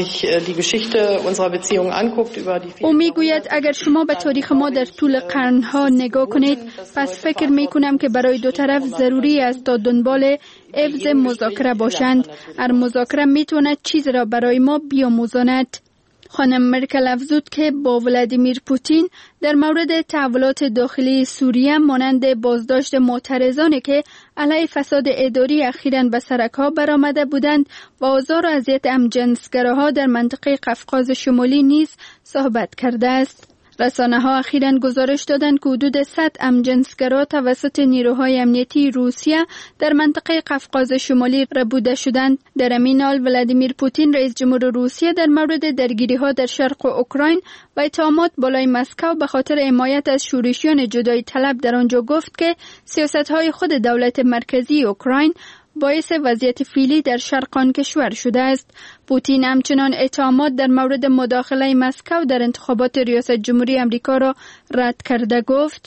او میگوید اگر شما به تاریخ ما در طول قرنها نگاه کنید، پس فکر میکنم که برای دو طرف ضروری است تا دنبال عوض مذاکره باشند. هر مذاکره میتواند چیز را برای ما بیاموزاند. خانم مرکل افزود که با ولادیمیر پوتین در مورد تحولات داخلی سوریه مانند بازداشت معترضانی که علیه فساد اداری اخیراً به سرک‌ها برآمده بودند و آزار و اذیت همجنسگراها در منطقه قفقاز شمالی نیز صحبت کرده است. رسانه‌ها اخیراً گزارش دادند که حدود صد همجنسگرا توسط نیروهای امنیتی روسیه در منطقه قفقاز شمالی ربوده شدند. در همین حال ولادیمیر پوتین رئیس جمهور روسیه در مورد درگیری‌ها در شرق اوکراین و اتهامات بالای مسکو به خاطر حمایت از شورشیان جدایی طلب در آنجا گفت که سیاست‌های خود دولت مرکزی اوکراین باعث وضعیت فعلی در شرق آن کشور شده است. پوتین همچنان اتهامات در مورد مداخله مسکو در انتخابات ریاست جمهوری آمریکا را رد کرده گفت.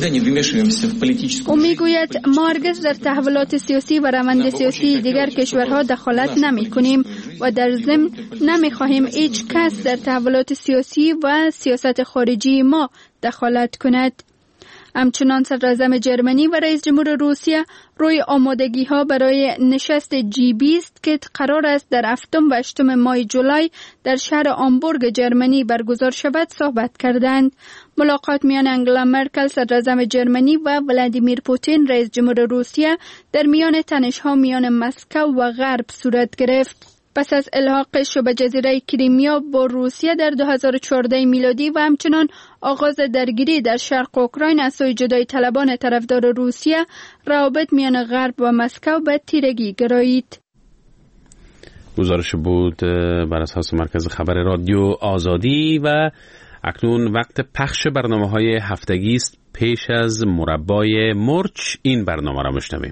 او میگوید ما هرگز در تحولات سیاسی و روند سیاسی دیگر کشورها دخالت نمی کنیم و در ضمن نمی خواهیم هیچ کس در تحولات سیاسی و سیاست خارجی ما دخالت کند. همچنان صدراعظم جرمنی و رئیس جمهور روسیه روی آمادگی ها برای نشست جی بیست که قرار است در هفتم و هشتم ماه جولای در شهر آمبورگ جرمنی برگزار شود صحبت کردند. ملاقات میان انگلا مرکل صدراعظم جرمنی و ولادیمیر پوتین رئیس جمهور روسیه در میان تنش‌ها میان مسکو و غرب صورت گرفت. پس از الحاقش به جزیره کریمیا با روسیه در دو هزار و چهارده میلادی و همچنان آغاز درگیری در شرق اوکراین از سوی جدای طلبان طرفدار روسیه، روابط میان غرب و مسکو به تیرگی گرایید. گزارش بود بر اساس مرکز خبر رادیو آزادی و اکنون وقت پخش برنامه‌های هفتگی است. پیش از مربای مرچ این برنامه را میشنویم.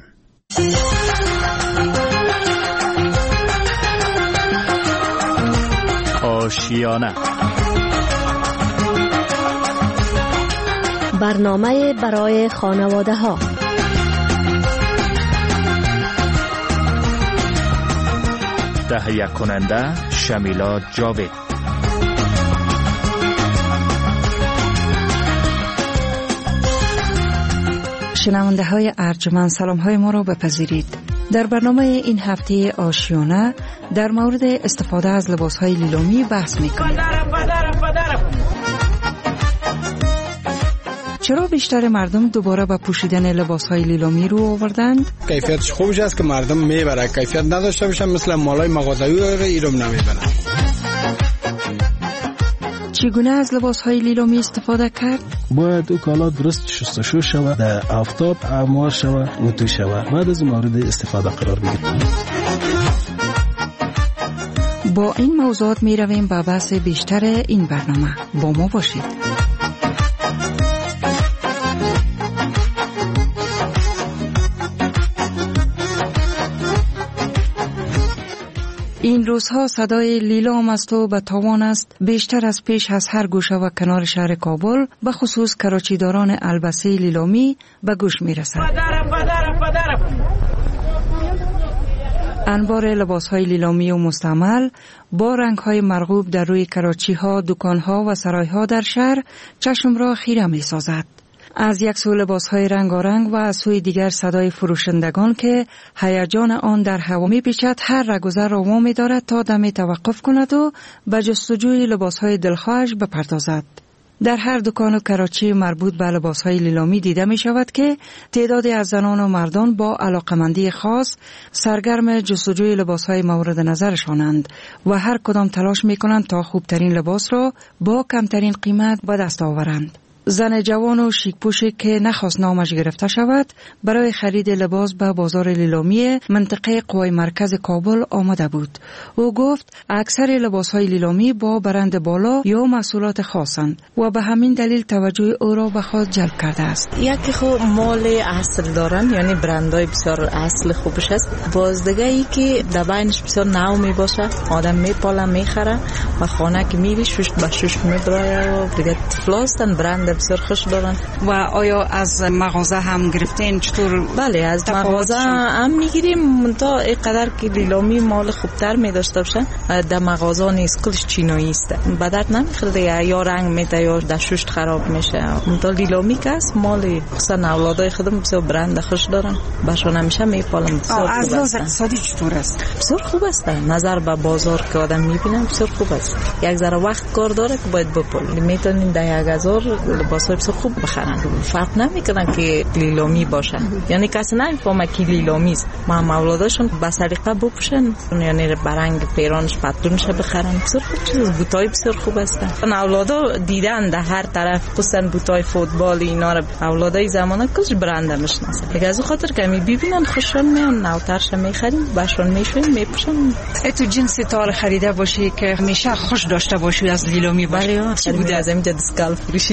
آشیانه، برنامه برای خانواده ها. تهیه کننده شمیلا جاوید. شنونده های ارجمند، سلام های ما را بپذیرید. در برنامه این هفته آشیانه در مورد استفاده از لباس های لیلومی بحث میکنیم. چرا بیشتر مردم دوباره به پوشیدن لباس های لیلومی رو آوردند؟ کیفیتش خوبش است که مردم میبره، کیفیت نداشته باشن مثل مالای مغازه‌ای ایرم نمیبرن. چگونه از لباس های لیلومی استفاده کرد؟ باید او کالا درست شستشو شود، در آفتاب اعمار شود، نوتو شود، بعد از مورد استفاده قرار بگیرد. با این موضوعات می رویم به بحث بیشتر این برنامه. با ما باشید. این روزها صدای لیلام است و به تاوان است بیشتر از پیش از هر گوشه و کنار شهر کابل به خصوص کراچیداران البسه لیلامی به گوش می رسد. انبار لباس های لیلامی و مستعمل با رنگ های مرغوب در روی کراچی ها، دکان ها و سرای ها در شهر چشم را خیره می سازد. از یک سو لباس های رنگارنگ و از سوی دیگر صدای فروشندگان که هیجان آن در هوا می پیچد هر رگذر را وامی دارد تا دمی توقف کند و به جستجوی لباس های دلخواهش بپردازد. در هر دکان و کراچی مربوط به لباس های لیلامی دیده می شود که تعدادی از زنان و مردان با علاقمندی خاص سرگرم جستجوی لباس های مورد نظرشانند و هر کدام تلاش می کنند تا خوبترین لباس را با کمترین قیمت به دست آورند. زن جوان و شیک پوشی که نخواست نامش گرفته شود برای خرید لباس به بازار لیلامی منطقه قوای مرکز کابل آمده بود. او گفت اکثر لباس های لیلامی با برند بالا یا محصولات خاصند و به همین دلیل توجه او را به خود جلب کرده است. یکی خو مال اصل دارن، یعنی برندهای بسیار اصل خوبش است. بازدگه ای که در بینش بسیار نو می باشه، آدم می پاله می خره و خانه که می بی شوش به شوش می برای و دیگه تفلاستن برند بسیار خوش دارن. و آیا از مغازه هم گرفتین؟ چطور؟ بله از مغازه هم میگیریم، تا اینقدر که لیلامی مال خوبتر می داشته باشن در مغازه نیست، کلش چینایی است، به درد نمیخوره، یا رنگ میده یا دشوشت خراب میشه. تا لیلامی که است مال خصوصا اولادای خودم بسیار برند خوش دارن، باشون همیشه میپالم. بسیار از لحاظ اقتصادی چطور است؟ بسیار خوب است، نظر به بازار که آدم میبینه بسیار خوب است. یک ذره وقت کار داره که باید بپول، میتونین در یک هزار لباس بسیار خوب بخرن، فرق نمیکنن که لیلامی باشه، یعنی کسی نمیفهمه که لیلامی است. ما اولاداشون با سلیقه بپوشن، یعنی برنگ پیرانش پتلونش بخرن، بسیار خوب چیز. بوتای بسیار خوب هستن، اولادا دیدن در هر طرف، خصوصا بوتای فوتبال اینا رو اولادای زمانه کلش برند میشناسن. دیگه از خاطر که می ببینن خوششون میان، نوترش میخریم، باشون میشویم میپوشن. تو جنس تار خریده باشی که همیشه خوش داشته باشی از لیلامی باشه؟ بله، چی بوده از اینجا دسکال فروشی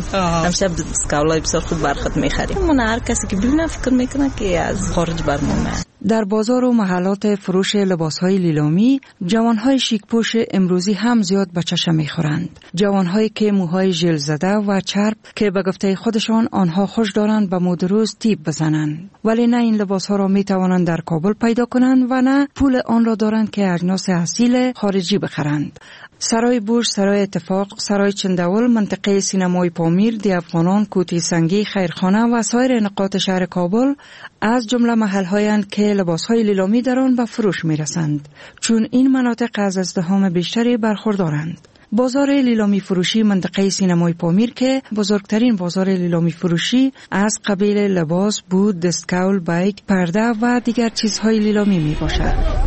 همیشه اسکاولای بسیار خوب برخط میخریم. من هر کسی که ببینه فکر میکنه که از خارج برمونه. در بازار و محلات فروش لباسهای لیلامی جوانهای شیکپوش امروزی هم زیاد به چشم میخورند. جوانهایی که موهای ژل زده و چرب که به گفته خودشان آنها خوش دارند به مد روز تیپ بزنند، ولی نه این لباسها را میتوانند در کابل پیدا کنند و نه پول آن را دارند که اجناس اصیل خارجی بخرند. سرای بورس، سرای اتفاق، سرای چنداول، منطقه سینمای پامیر، دی افغانان، کوتی سنگی، خیرخانه و سایر نقاط شهر کابل از جمله محل‌هایند که لباس‌های لیلامی در آن به فروش می‌رسند، چون این مناطق از ازدحام بیشتری برخوردارند. بازار لیلامی فروشی منطقه سینمای پامیر که بزرگترین بازار لیلامی فروشی از قبیل لباس، بود، دستکول، بایک، پرده و دیگر چیزهای لیلامی میباشد.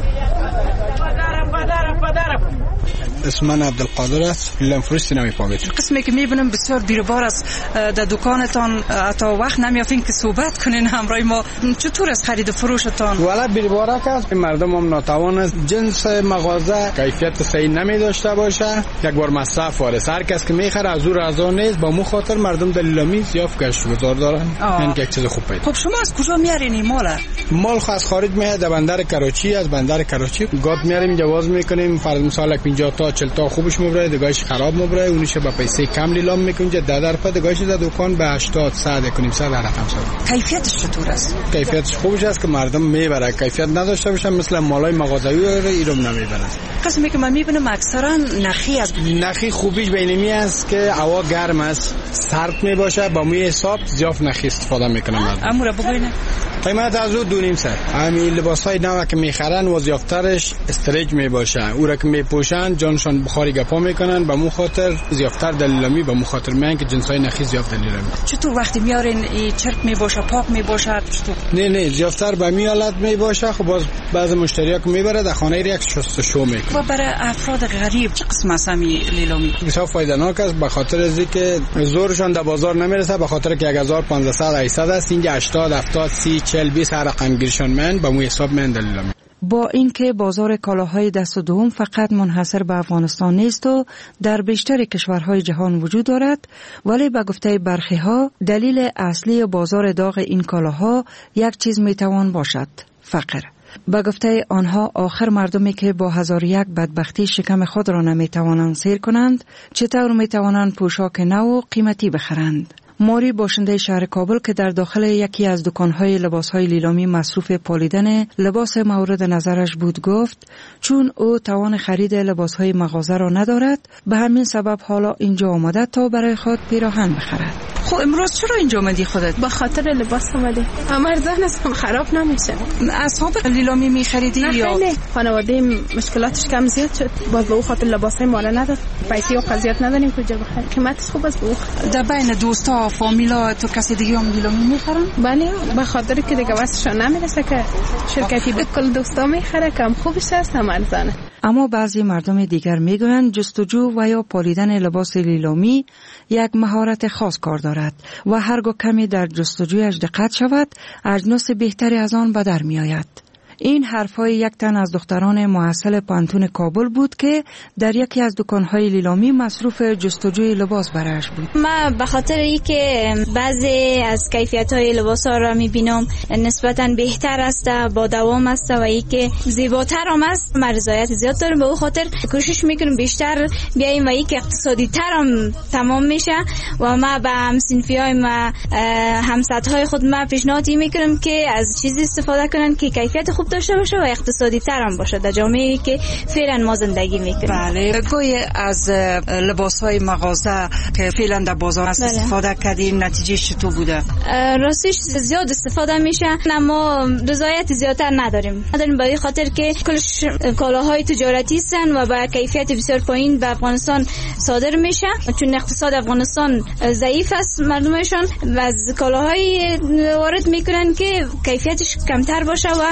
اسم من عبدالقادر است، لیلام فروش سینمای پامیر. قسمی که میبینم بسیار بیروبار است در دکانتان، تا وقت نمیافین که صحبت کنین همراه ما. چطور است خرید و فروشتان؟ والا بیروبارک است، مردم هم ناتوان است. جنس مغازه کیفیت صحیح نمی داشته باشه، یک بار مصرف وارد. هر کس که میخره از او از آن نیست، با مو خاطر مردم در لیلامی زیاد گشتگذار دارن. این یک چیز خوب پیدا. خب شما از کجا میارین این مال؟ مال خاص خارج میاد، در بندر کراچی، از بندر کراچی گاد میاریم، جواز میکنیم. فرض مثال پنجاه تا چهل تا خوبش میبره، دگاهش خراب میبره، اونیش با پیسه کم لیلام میکنه. در درپا دگاهش در دکان به هشتاد صد کنیم صد رقم صد. کیفیتش چطور است؟ کیفیتش خوبش است که مردم میبره. کیفیت نداشته باشه مثل مالای مغازه‌ای رو ایرم نمیبره. قسمی که من میبینم اکثرا نخی است. نخی خوبیش بینمی است که هوا گرم است، سرد میباشه، با موی حساب زیاف نخی استفاده میکنه مردم. امور بگوینه قیمت از او دو نیم سر. همین لباسای نو که میخرن وظیفترش استریج میباشه، او را که میپوشن جانشان بخاری گپا میکنن، به مو خاطر زیافتر دلیلامی، به مو خاطر میان که جنسای نخی زیاف دلیلامی. چطور وقتی میارین این چرک میباشه، پاک میباشه؟ چطور؟ نه نه زیافتر به می حالت میباشه. خب باز بعض مشتری‌ها که میبره در خانه یک شستشو میکنه. و برای افراد غریب چه قسم است همین لیلامی؟ بسیار فایده‌ناک است، به خاطر از اینکه زورشان در بازار نمیرسه، به خاطر که هزار و پانصد هشتصد است، اینجا هشتاد هفتاد سی چهل بیست هر رقم گیرشان من به مو حساب من دلیلامی. با اینکه بازار کالاهای دست دوم فقط منحصر به افغانستان نیست و در بیشتر کشورهای جهان وجود دارد، ولی به گفته برخی ها دلیل اصلی بازار داغ این کالاها یک چیز میتوان باشد: فقر. به گفته آنها آخر مردمی که با هزار یک بدبختی شکم خود را نمیتوانند سیر کنند، چطور میتوانند پوشاک نو و قیمتی بخرند؟ ماری باشنده شهر کابل که در داخل یکی از دکانهای لباسهای لیلامی مصروف پالیدن لباس مورد نظرش بود گفت چون او توان خرید لباسهای مغازه را ندارد، به همین سبب حالا اینجا آمده تا برای خود پیراهن بخرد. خب امروز چرا اینجا آمدی خودت؟ با خاطر لباس آمدی. ارزان است، خراب نمیشه. اصحاب لیلامی میخریدی یا نه؟ خانواده مشکلاتش کم زیاد شد، باز به او خاطر لباسای مالا نداد، پیسې او قضیت نداریم کجا بخریم. قیمتش خوب است. به در بین دوستا فامیلا تو کسی دیگه هم لیلامی میخرن؟ بله، به خاطر که دیگه واسشون نمیرسه که شرکتی به کل دوستا میخره، کم خوبش است، هم ارزانه. اما بعضی مردم دیگر میگویند جستجو و یا پالیدن لباس لیلامی یک مهارت خاص کار دارد و هرگاه کمی در جستجویش دقت شود اجناس بهتری از آن به در می آید. این حرفای یک تن از دختران محصل پانتون کابل بود که در یکی از دکانهای لیلامی مصروف جستجوی لباس برایش بود. من به خاطر اینکه بعضی از کیفیت‌های لباس‌ها را می‌بینم نسبتاً بهتر است، با دوام است و اینکه زیباتر هم است، من رضایت زیاد دارم. به اون خاطر کوشش می‌کنم بیشتر بیایم و اینکه اقتصادی‌تر هم تمام میشه و ما به همسنفی‌های ما همسطح‌های خود ما پیشنهاد می‌کنم که از چیزی استفاده کنن که کیفیت خوب داشته باشه و اقتصادی تر هم باشه در جامعه‌ای که فعلا ما زندگی میکنیم. بله، گوی از لباس‌های مغازه که فعلا در بازار است استفاده کردیم، نتیجه چطور بوده؟ راستش زیاد استفاده میشه اما رضایت زیادتر نداریم. نداریم برای خاطر که کلش کالاهای تجارتی هستن و با کیفیت بسیار پایین به افغانستان صادر میشه، چون اقتصاد افغانستان ضعیف است. مردمشان از کالاهای وارد میکنن که کیفیتش کمتر باشه و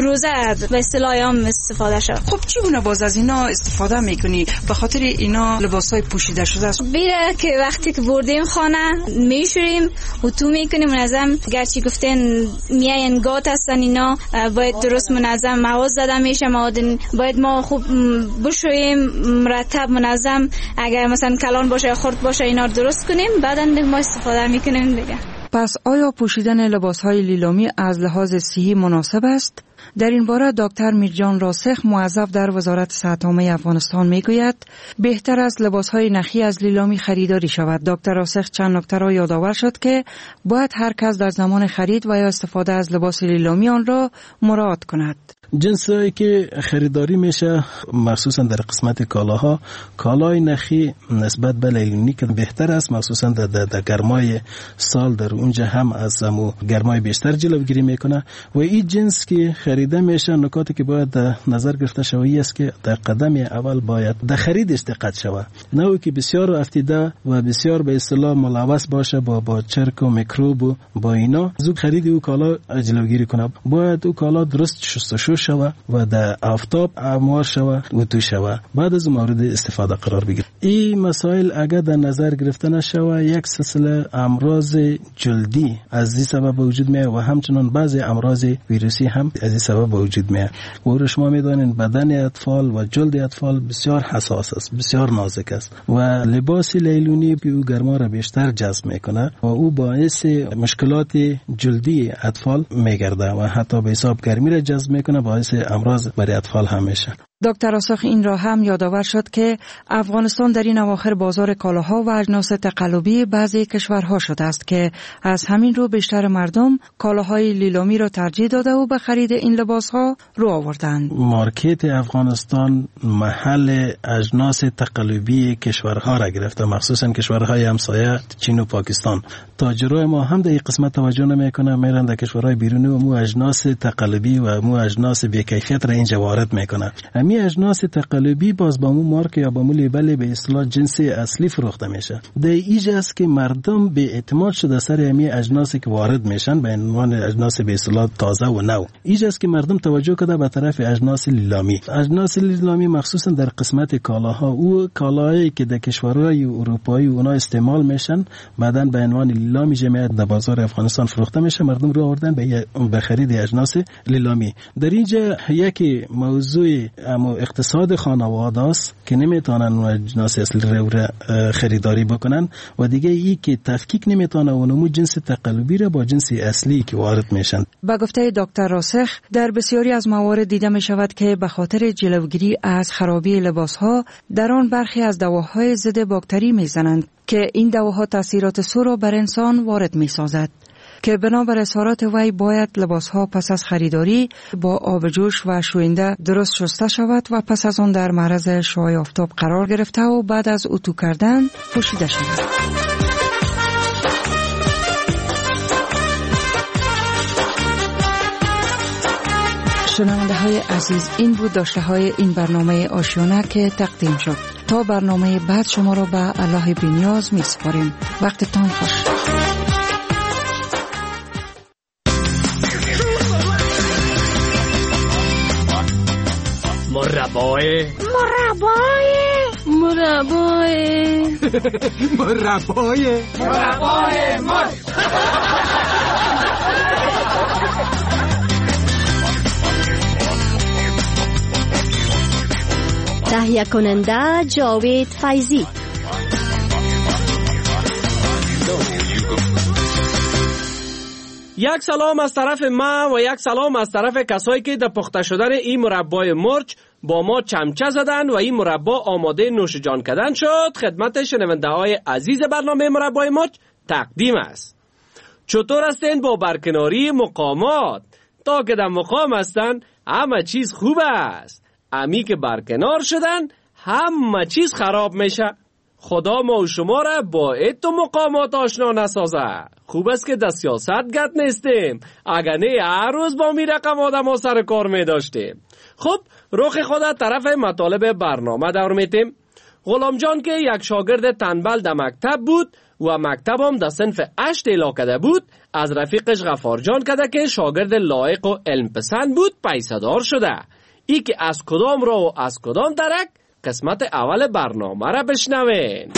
روزه به اصطلاح عام استفاده شود. خب چگونه باز از اینا استفاده میکنی؟ به خاطر اینا لباسای پوشیده شده است. بیره که وقتی که بردیم خانه میشوریم و تو میکنیم منظم. گرچه گفتن میاین گات هستن اینا باید درست منظم مواد زده میشه، مواد باید ما خوب بشوییم مرتب منظم. اگر مثلا کلان باشه خرد باشه اینا درست کنیم بعداً ما استفاده میکنیم دیگه. پس آیا پوشیدن لباسهای لیلامی از لحاظ صحی مناسب است؟ در این باره دکتر میرجان راسخ موظف در وزارت صحت عامه افغانستان میگوید بهتر است لباسهای نخی از لیلامی خریداری شود. دکتر راسخ چند نکته را یادآور شد که باید هر کس در زمان خرید و یا استفاده از لباس لیلامی آن را مراعات کند. جنسایی که خریداری میشه مخصوصا در قسمت کالاها، کالای نخی نسبت به لیلونی که بهتر است، مخصوصا در, در, در گرمای سال در اونجا هم از همو گرمای بیشتر جلوگیری میکنه و این جنس که خریده میشه نکاتی که باید در نظر گرفته شوی است که در قدم اول باید در خریدش دقت شود، نه که بسیار افتیده و بسیار به اصطلاح ملوث باشه با با چرک و میکروب و با اینا زود خرید او کالا جلوگیری کنه. باید او کالا درست شستشو شوه و در آفتاب اموار شوه و تو شوه بعد از مورد استفاده قرار بگیره. این مسائل اگر در نظر گرفته نشوه یک سلسله امراض جلدی از این سبب وجود میاد و همچنان بعضی امراض ویروسی هم از این سبب وجود میاد. و شما میدونید بدن اطفال و جلد اطفال بسیار حساس است، بسیار نازک است و لباس لیلونی که او گرما را بیشتر جذب میکنه و او باعث مشکلات جلدی اطفال میگرده و حتی به حساب گرمی را جذب میکنه، باعث امراض برای اطفال هم میشه. دکتر راسخ این را هم یادآور شد که افغانستان در این اواخر بازار کالاها و اجناس تقلبی بعضی کشورها شده است که از همین رو بیشتر مردم کالاهای لیلامی را ترجیح داده و به خرید این لباسها رو آوردند. مارکت افغانستان محل اجناس تقلبی کشورها را گرفته، مخصوصا کشورهای همسایه چین و پاکستان. تاجرای ما هم در این قسمت توجه نمیکنه، میرن در کشورهای بیرونی و مو اجناس تقلبی و مو اجناس بی‌کیفیت را اینجا وارد میکنه. می اجناس تقلبی باز با مو مارک یا با مو لیبل به اصطلاح جنس اصلی فروخته میشه. در اینجا است که مردم به اعتماد شده سر امی اجناسی که وارد میشن به عنوان اجناس به اصطلاح تازه و نو. اینجا است که مردم توجه کرده به طرف اجناس لیلامی. اجناس لیلامی مخصوصا در قسمت کالاها او کالاهایی که در کشورهای اروپایی اونا استعمال میشن بعدن به عنوان لیلامی جمعیت در بازار افغانستان فروخته میشه، مردم رو آوردن به به خرید اجناس لیلامی. در اینجا یکی موضوع اما اقتصاد خانواده است که نمیتونن اون اجناس اصلی رو خریداری بکنن و دیگه ای که تفکیک نمیتونه اونمو جنس تقلبی رو با جنس اصلی که وارد میشن. با گفته دکتر راسخ در بسیاری از موارد دیده می شود که به خاطر جلوگیری از خرابی لباسها در آن برخی از دواهای ضد باکتری میزنند که این دواها تاثیرات سو را بر انسان وارد می سازد که بنابر اظهارات وی باید لباسها پس از خریداری با آب جوش و شوینده درست شسته شود و پس از آن در معرض شعاع آفتاب قرار گرفته و بعد از اتو کردن پوشیده شود. شنونده های عزیز، این بود داشته های این برنامه آشیانه که تقدیم شد. تا برنامه بعد شما را به الله بی‌نیاز می سپاریم. وقتتان خوش. مربای مربای مربای مربای مربای مر تهیه کننده جاوید فیضی. یک سلام از طرف من و یک سلام از طرف کسایی که در پخته شدن این مربای مرچ با ما چمچه زدن و این مربا آماده نوش جان کردن شد. خدمت شنونده های عزیز برنامه مربای مرچ تقدیم است. چطور هستین با برکناری مقامات؟ تا که در مقام هستن همه چیز خوب است، امی که برکنار شدن همه چیز خراب میشه. خدا ما و شما را با ات و مقامات آشنا نسازه. خوب است که در سیاست گت نیستیم، اگر نه هر روز با می رقم آدم ها سر کار می داشتیم. خب رخ خدا طرف مطالب برنامه دور میتیم. غلام جان که یک شاگرد تنبل در مکتب بود و مکتب هم در صنف هشت اعلا کرده بود، از رفیقش غفار جان کده که شاگرد لایق و علم پسند بود پیسدار شده. ای که از کدام را و از کدام درک، قسمت اول برنامه را بشنوین.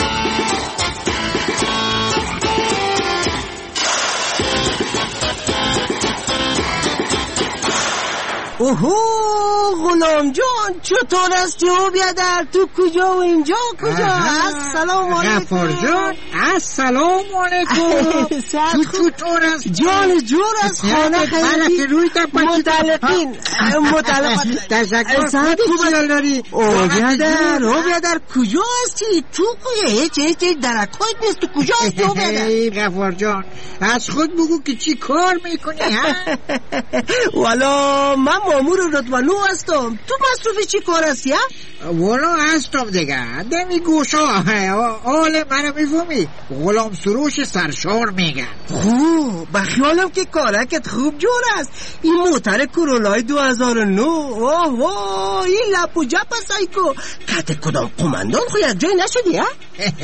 اوهو غلام جان چطور است جو بیادر؟ تو کجا و اینجا کجا؟ السلام علیکم. غفار جان السلام علیکم. تو چطور است؟ جان جور از خانه خیلی متعلقین متعلقین تشکر. ساعت خوب داری؟ او بیادر او بیادر کجا هستی؟ تو کجا؟ هیچ هیچ درکایت نیست. تو کجا هستی او بیادر؟ غفار جان از خود بگو که چی کار میکنی؟ والا من مامور رتبه نو هستم. تو مصروف چی کار هستی؟ والا هستم دیگه. دمی گوشا حال منو میفهمی؟ غلام سروش سرشار میگن. خوب بخیالم که کارکت خوب جور است. این موتر کرولای دو هزار و نه. اوه اوه این لپ و جپ سایکو کت کدام قماندان خو یک جای نشدی ها؟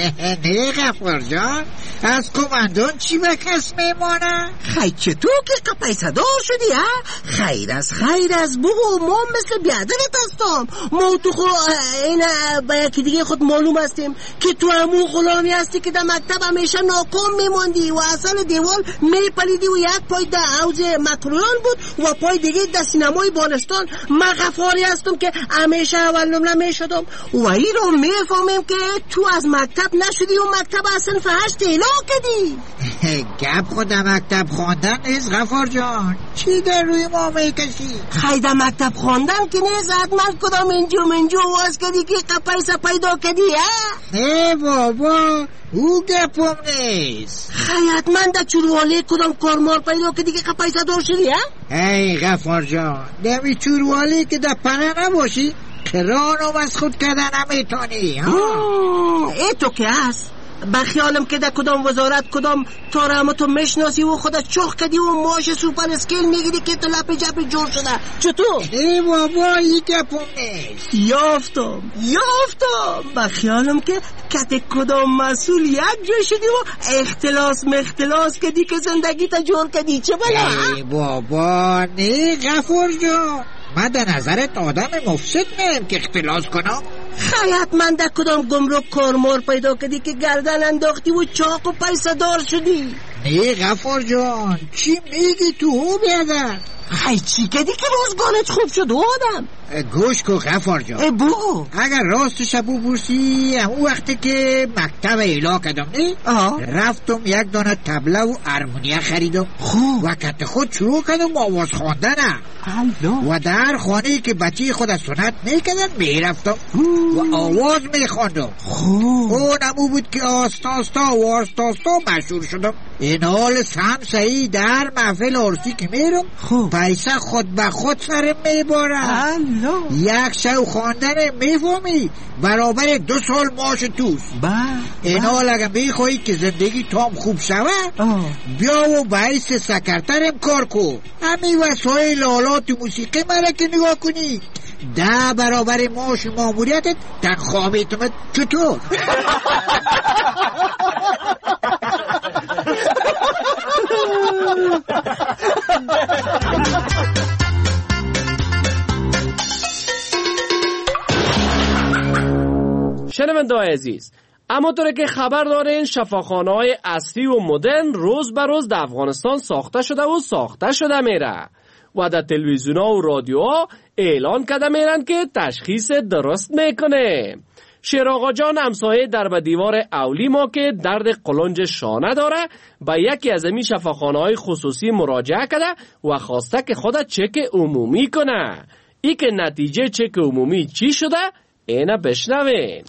نه غفار جان از قماندان چی به کس میمانه؟ خیلی چطور که پیسدار شدی ها؟ خیر از خیر از بگو ما مثل بیادرت هستم. ما تو خو این با یکی دیگه خود معلوم هستیم که تو همون غلامی هستی که در مکتب همیشه ناکام میماندی و اصل دیوال میپلیدی و یک پای در حوض مکرویان بود و پای دیگه در سینمای بالستان. من غفاری هستم که همیشه اول نمره میشدم و این رو میفهمیم که تو از مکتب نشدی و مکتب اصلا فهشت اعلا کدی. گپ خود در مکتب خواندن نیست غفار جان. چی در روی ما میکشی؟ خیلی در مکتب خواندن که نیست. حتما کدام انجو منجو واز کدی که قپیسه پیدا کدی ها؟ نه بابا او گپم نیست. حتما در چوروالی کدام کارمار پیدا کدی که قپیسه دار شدی ها؟ ای غفار جان دمی چوروالی که در پنه نباشی کرانو از خود کردن نمیتونی ها؟ ای تو که هست بخیالم که در کدام وزارت کدام تارمتو مشناسی و خودت چخ کدی و ماش سوپر اسکیل میگیری که تو لپ جپ جور شده. چطور؟ ای بابا ای گپم نیست. یافتم یافتم بخیالم که کت کدام مسئول یک جای شدی و اختلاس مختلاس کدی که زندگی تا جور کدی. چه بلا؟ ای بابا نه غفور جان من در نظرت آدم مفسد نیم که اختلاس کنم. خیلی من در کدام گمرک کارمار پیدا کردی که گردن انداختی و چاق و پیسه دار شدی. نه غفار جان چی میگی تو او بیادر؟ خیلی چی کردی که روزگانت خوب شد و آدم؟ گوش کو غفار جان بگو. اگر راستش بو برسی اون وقتی که مکتب اعلا کردم نه رفتم یک دانه تبله و ارمونیه خریدم خوب و کت خود شروع کردم آواز خواندن و در خانه که بچه خود سنت میکردن میرفتم و آواز میخواندم. اون امو بود که آستاستا و آستاستا مشهور شدم. این حال سم سعی در محفل عرسی که میرم پیسه خود به خود سرم میبارم. یک شو خواندن میفهمی برابر دو سال معاش توست. این حال اگه میخوایی که زندگی تام خوب شوه بیا و به حیث سکرترم کار کن. همین وسایل آلات موسیقی مرا که نگاه کنی ده برابر معاش ماموریتت تنخواه میتومد. چطور؟ شنونده‌های عزیز اما طوری که خبر دارین شفاخانه‌های اصلی و مدرن روز به روز در افغانستان ساخته شده و ساخته شده میره و در تلویزیون‌ها و رادیوها اعلان کرده میرن که تشخیص درست میکنه. شیر آقا جان همسایه در به دیوار اولی ما که درد قلنج شانه داره به یکی از این شفاخانه‌های خصوصی مراجعه کرده و خواسته که خود چک عمومی کنه. ای که نتیجه چک عمومی چی شده اینه بشنوین.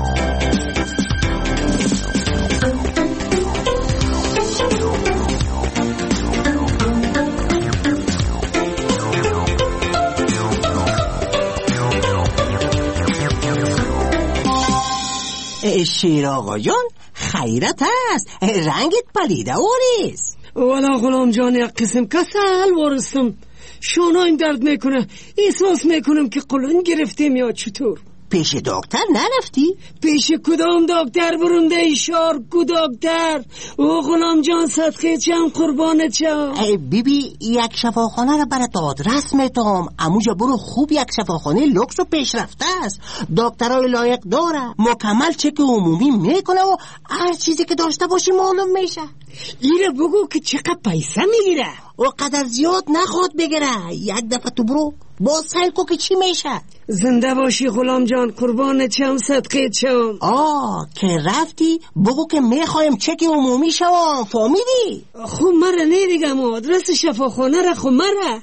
شیر آقا جان خیرت هست رنگت پلیده اوریست. والا غلام جان یک قسم کسل وارستم شانایم درد میکنه احساس میکنم که قلن گرفتیم یا چطور. پیش دکتر نرفتی؟ پیش کدام دکتر برونده ایشار کو دکتر؟ او غلام جان صدقه چم قربانت شم. ای بیبی یک شفاخانه را برات آدرس میتام. اموجا برو خوب یک شفاخانه لوکس و پیشرفته است. دکترای لایق داره، مکمل چک عمومی میکنه و هر چیزی که داشته باشی معلوم میشه. ایره بگو که چقدر پیسه میگیره؟ او قدر زیاد نخواد بگیره. یک دفعه تو برو باز سیل کو که چی میشه. زنده باشی غلام جان قربانت شم صدقه چم. آه که رفتی بگو که میخوایم چک عمومی شوام. فهمیدی؟ خب مره نیدیگم آدرس شفاخانه را. خب مره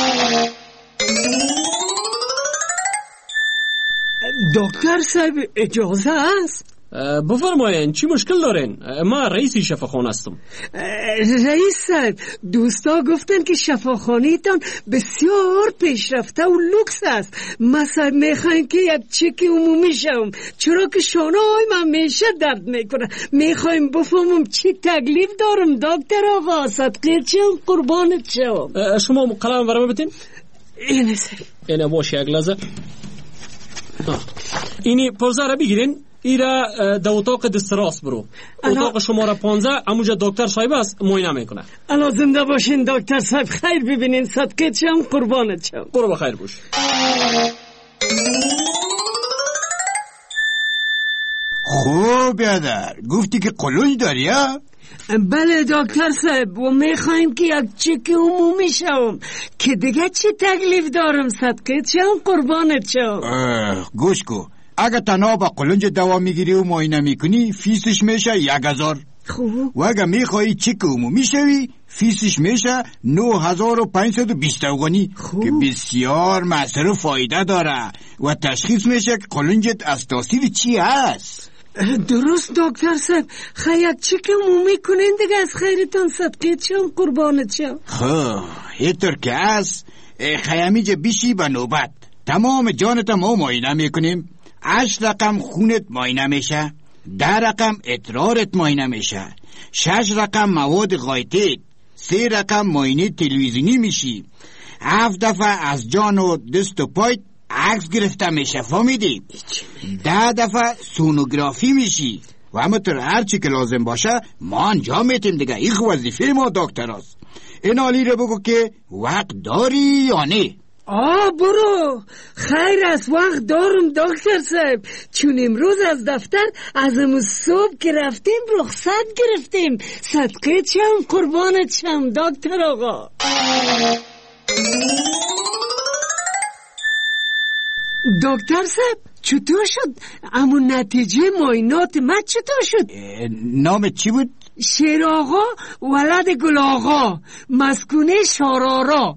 دکتر صاحب اجازه است؟ بفرمایین چی مشکل دارین؟ ما رئیسی شفاخانه هستم. رئیس صاحب دوستا گفتن که شفاخانه تان بسیار پیشرفته و لوکس است. ما صاحب میخوایم که یک چک عمومی شوم، چرا که شانه های من میشه درد میکنه. میخوایم بفهمم چی تکلیف دارم دکتر آقا صدقه چم قربانت شم. شما قلم برام بتین؟ اینه صاحب اینه باشه یک لحظه. اینی پوزه را بگیرین. ایره در اتاق دستراس برو. اتاق شماره پانزده اموجا دکتر صاحب است معاینه میکنه. الا زنده باشین دکتر صاحب خیر ببینین صدقه چم قربانت شم. برو بخیر باش. خوب بیادر گفتی که قلوج داری ها؟ بله دکتر صاحب و میخوایم که یک چک عمومی شوم که دیگه چی تکلیف دارم صدقه چم قربانت شم. گوش کو اگه تنها با قلنج دوا میگیری و معاینه میکنی فیسش میشه یک هزار. خوب. و اگه میخوایی چک عمومی شوی فیسش میشه نه هزار و پنجصد و بیست افغانی که بسیار مصرف فایده داره و تشخیص میشه که قلنجت از تاثیر چی هست. درست دکتر صاحب خیلی چک عمومی کنین دیگه از خیرتان صدقه چم قربانت شم. خب اینطور که هست خیمیجه بیشی به نوبت تمام جانت ما معاینه میکنیم. هشت رقم خونت معاینه میشه، ده رقم ادرارت معاینه میشه، شش رقم مواد غایطت، سه رقم معاینه تلویزیونی میشی، هفت دفعه از جان و دست و پایت عکس گرفته میشه. فهمیدی؟ ده دفعه سونوگرافی میشی و همونطور هر چی که لازم باشه ما انجام میتیم دیگه. این وظیفه ما دکتر هست. این حالی رو بگو که وقت داری یا نه؟ آه برو خیر از وقت دارم دکتر صاحب، چون امروز از دفتر از امروز صبح که رفتیم رخصت گرفتیم. صدقه چم قربانت شم دکتر آقا. دکتر صاحب چطور شد؟ اما نتیجه معاینات من چطور شد؟ نام چی بود؟ شیر آقا ولد گل آقا مسکونه شارارا.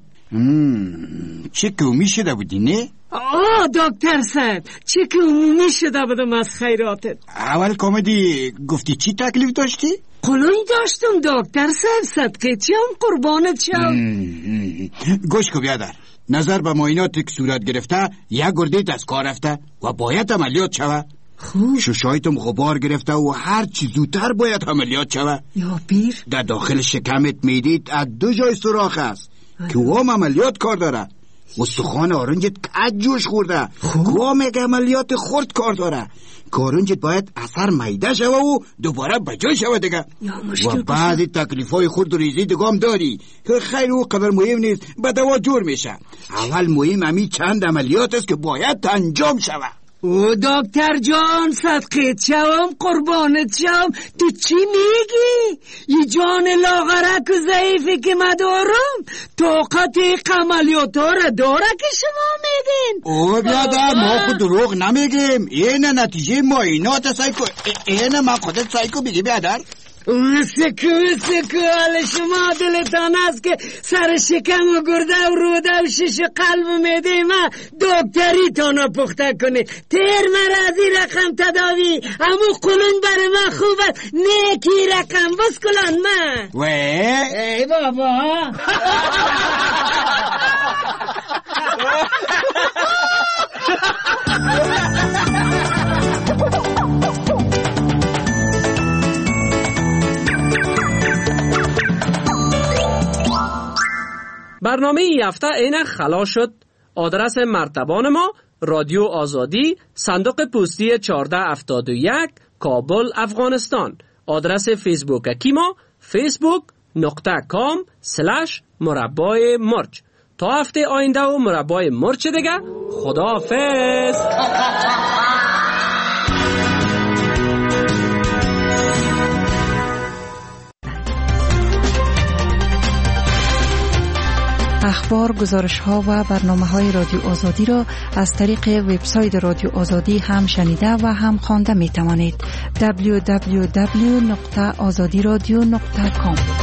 چک عمومی شده بودی نه؟ آه دکتر صاحب چک عمومی شده بودم از خیراتت. اول کامدی گفتی چی تکلیف داشتی؟ قلوی داشتم دکتر صاحب صدقه چم قربانت شم. گوش کو بیادر نظر به معاینات که صورت گرفته یک گردیت از کار رفته و باید عملیات شوه. خوب ششایتم غبار گرفته و هر چی زودتر باید عملیات شوه. یا پیر در داخل شکمت میدید از دو جای سوراخ است که وام عملیات کار داره. استخوان آرنجت کج جوش خورده که وام یک عملیات خورد کار داره که آرنجت باید اثر میده شوه و دوباره بجای شوه دیگه. و بعضی تکلیف های خود ریزی دیگه هم داری که خیلی او قدر مهم نیست به دوا جور میشه. اول مهم همی چند عملیات است که باید انجام شوه. او دکتر جان صدقه چم قربانت شم. تو چی میگی؟ ای جان لاغرک و ضعیفی که من دارم طاقت عملیات ها را داره که شما میگین؟ او بیادر ما خود دروغ نمیگیم. این نتیجه معاینات سایکو. این من خودت سایکو بگی بیادر. سکو سکو حال شما دلتان است که سر شکم و گرده و روده و شش قلب و معده ما دکتری تانا پخته کنه. تیر مرازی رقم تداوی امو قلون بر ما خوب است نیکی رقم بس کلان ما. وی ای بابا برنامه این هفته اینه خلاص شد. آدرس مرتبان ما رادیو آزادی، صندوق پستی چهارده هفتاد و یک، کابل، افغانستان. آدرس فیسبوک ما فیسبوک نقطه کام سلش مربای مرچ. تا هفته آینده و مربای مرچ دیگه، خداحافظ. اخبار، گزارش‌ها و برنامه‌های رادیو آزادی را از طریق وبسایت رادیو آزادی هم شنیده و هم خوانده می‌توانید. دبلیو دبلیو دبلیو نقطه آزادی رادیو نقطه کام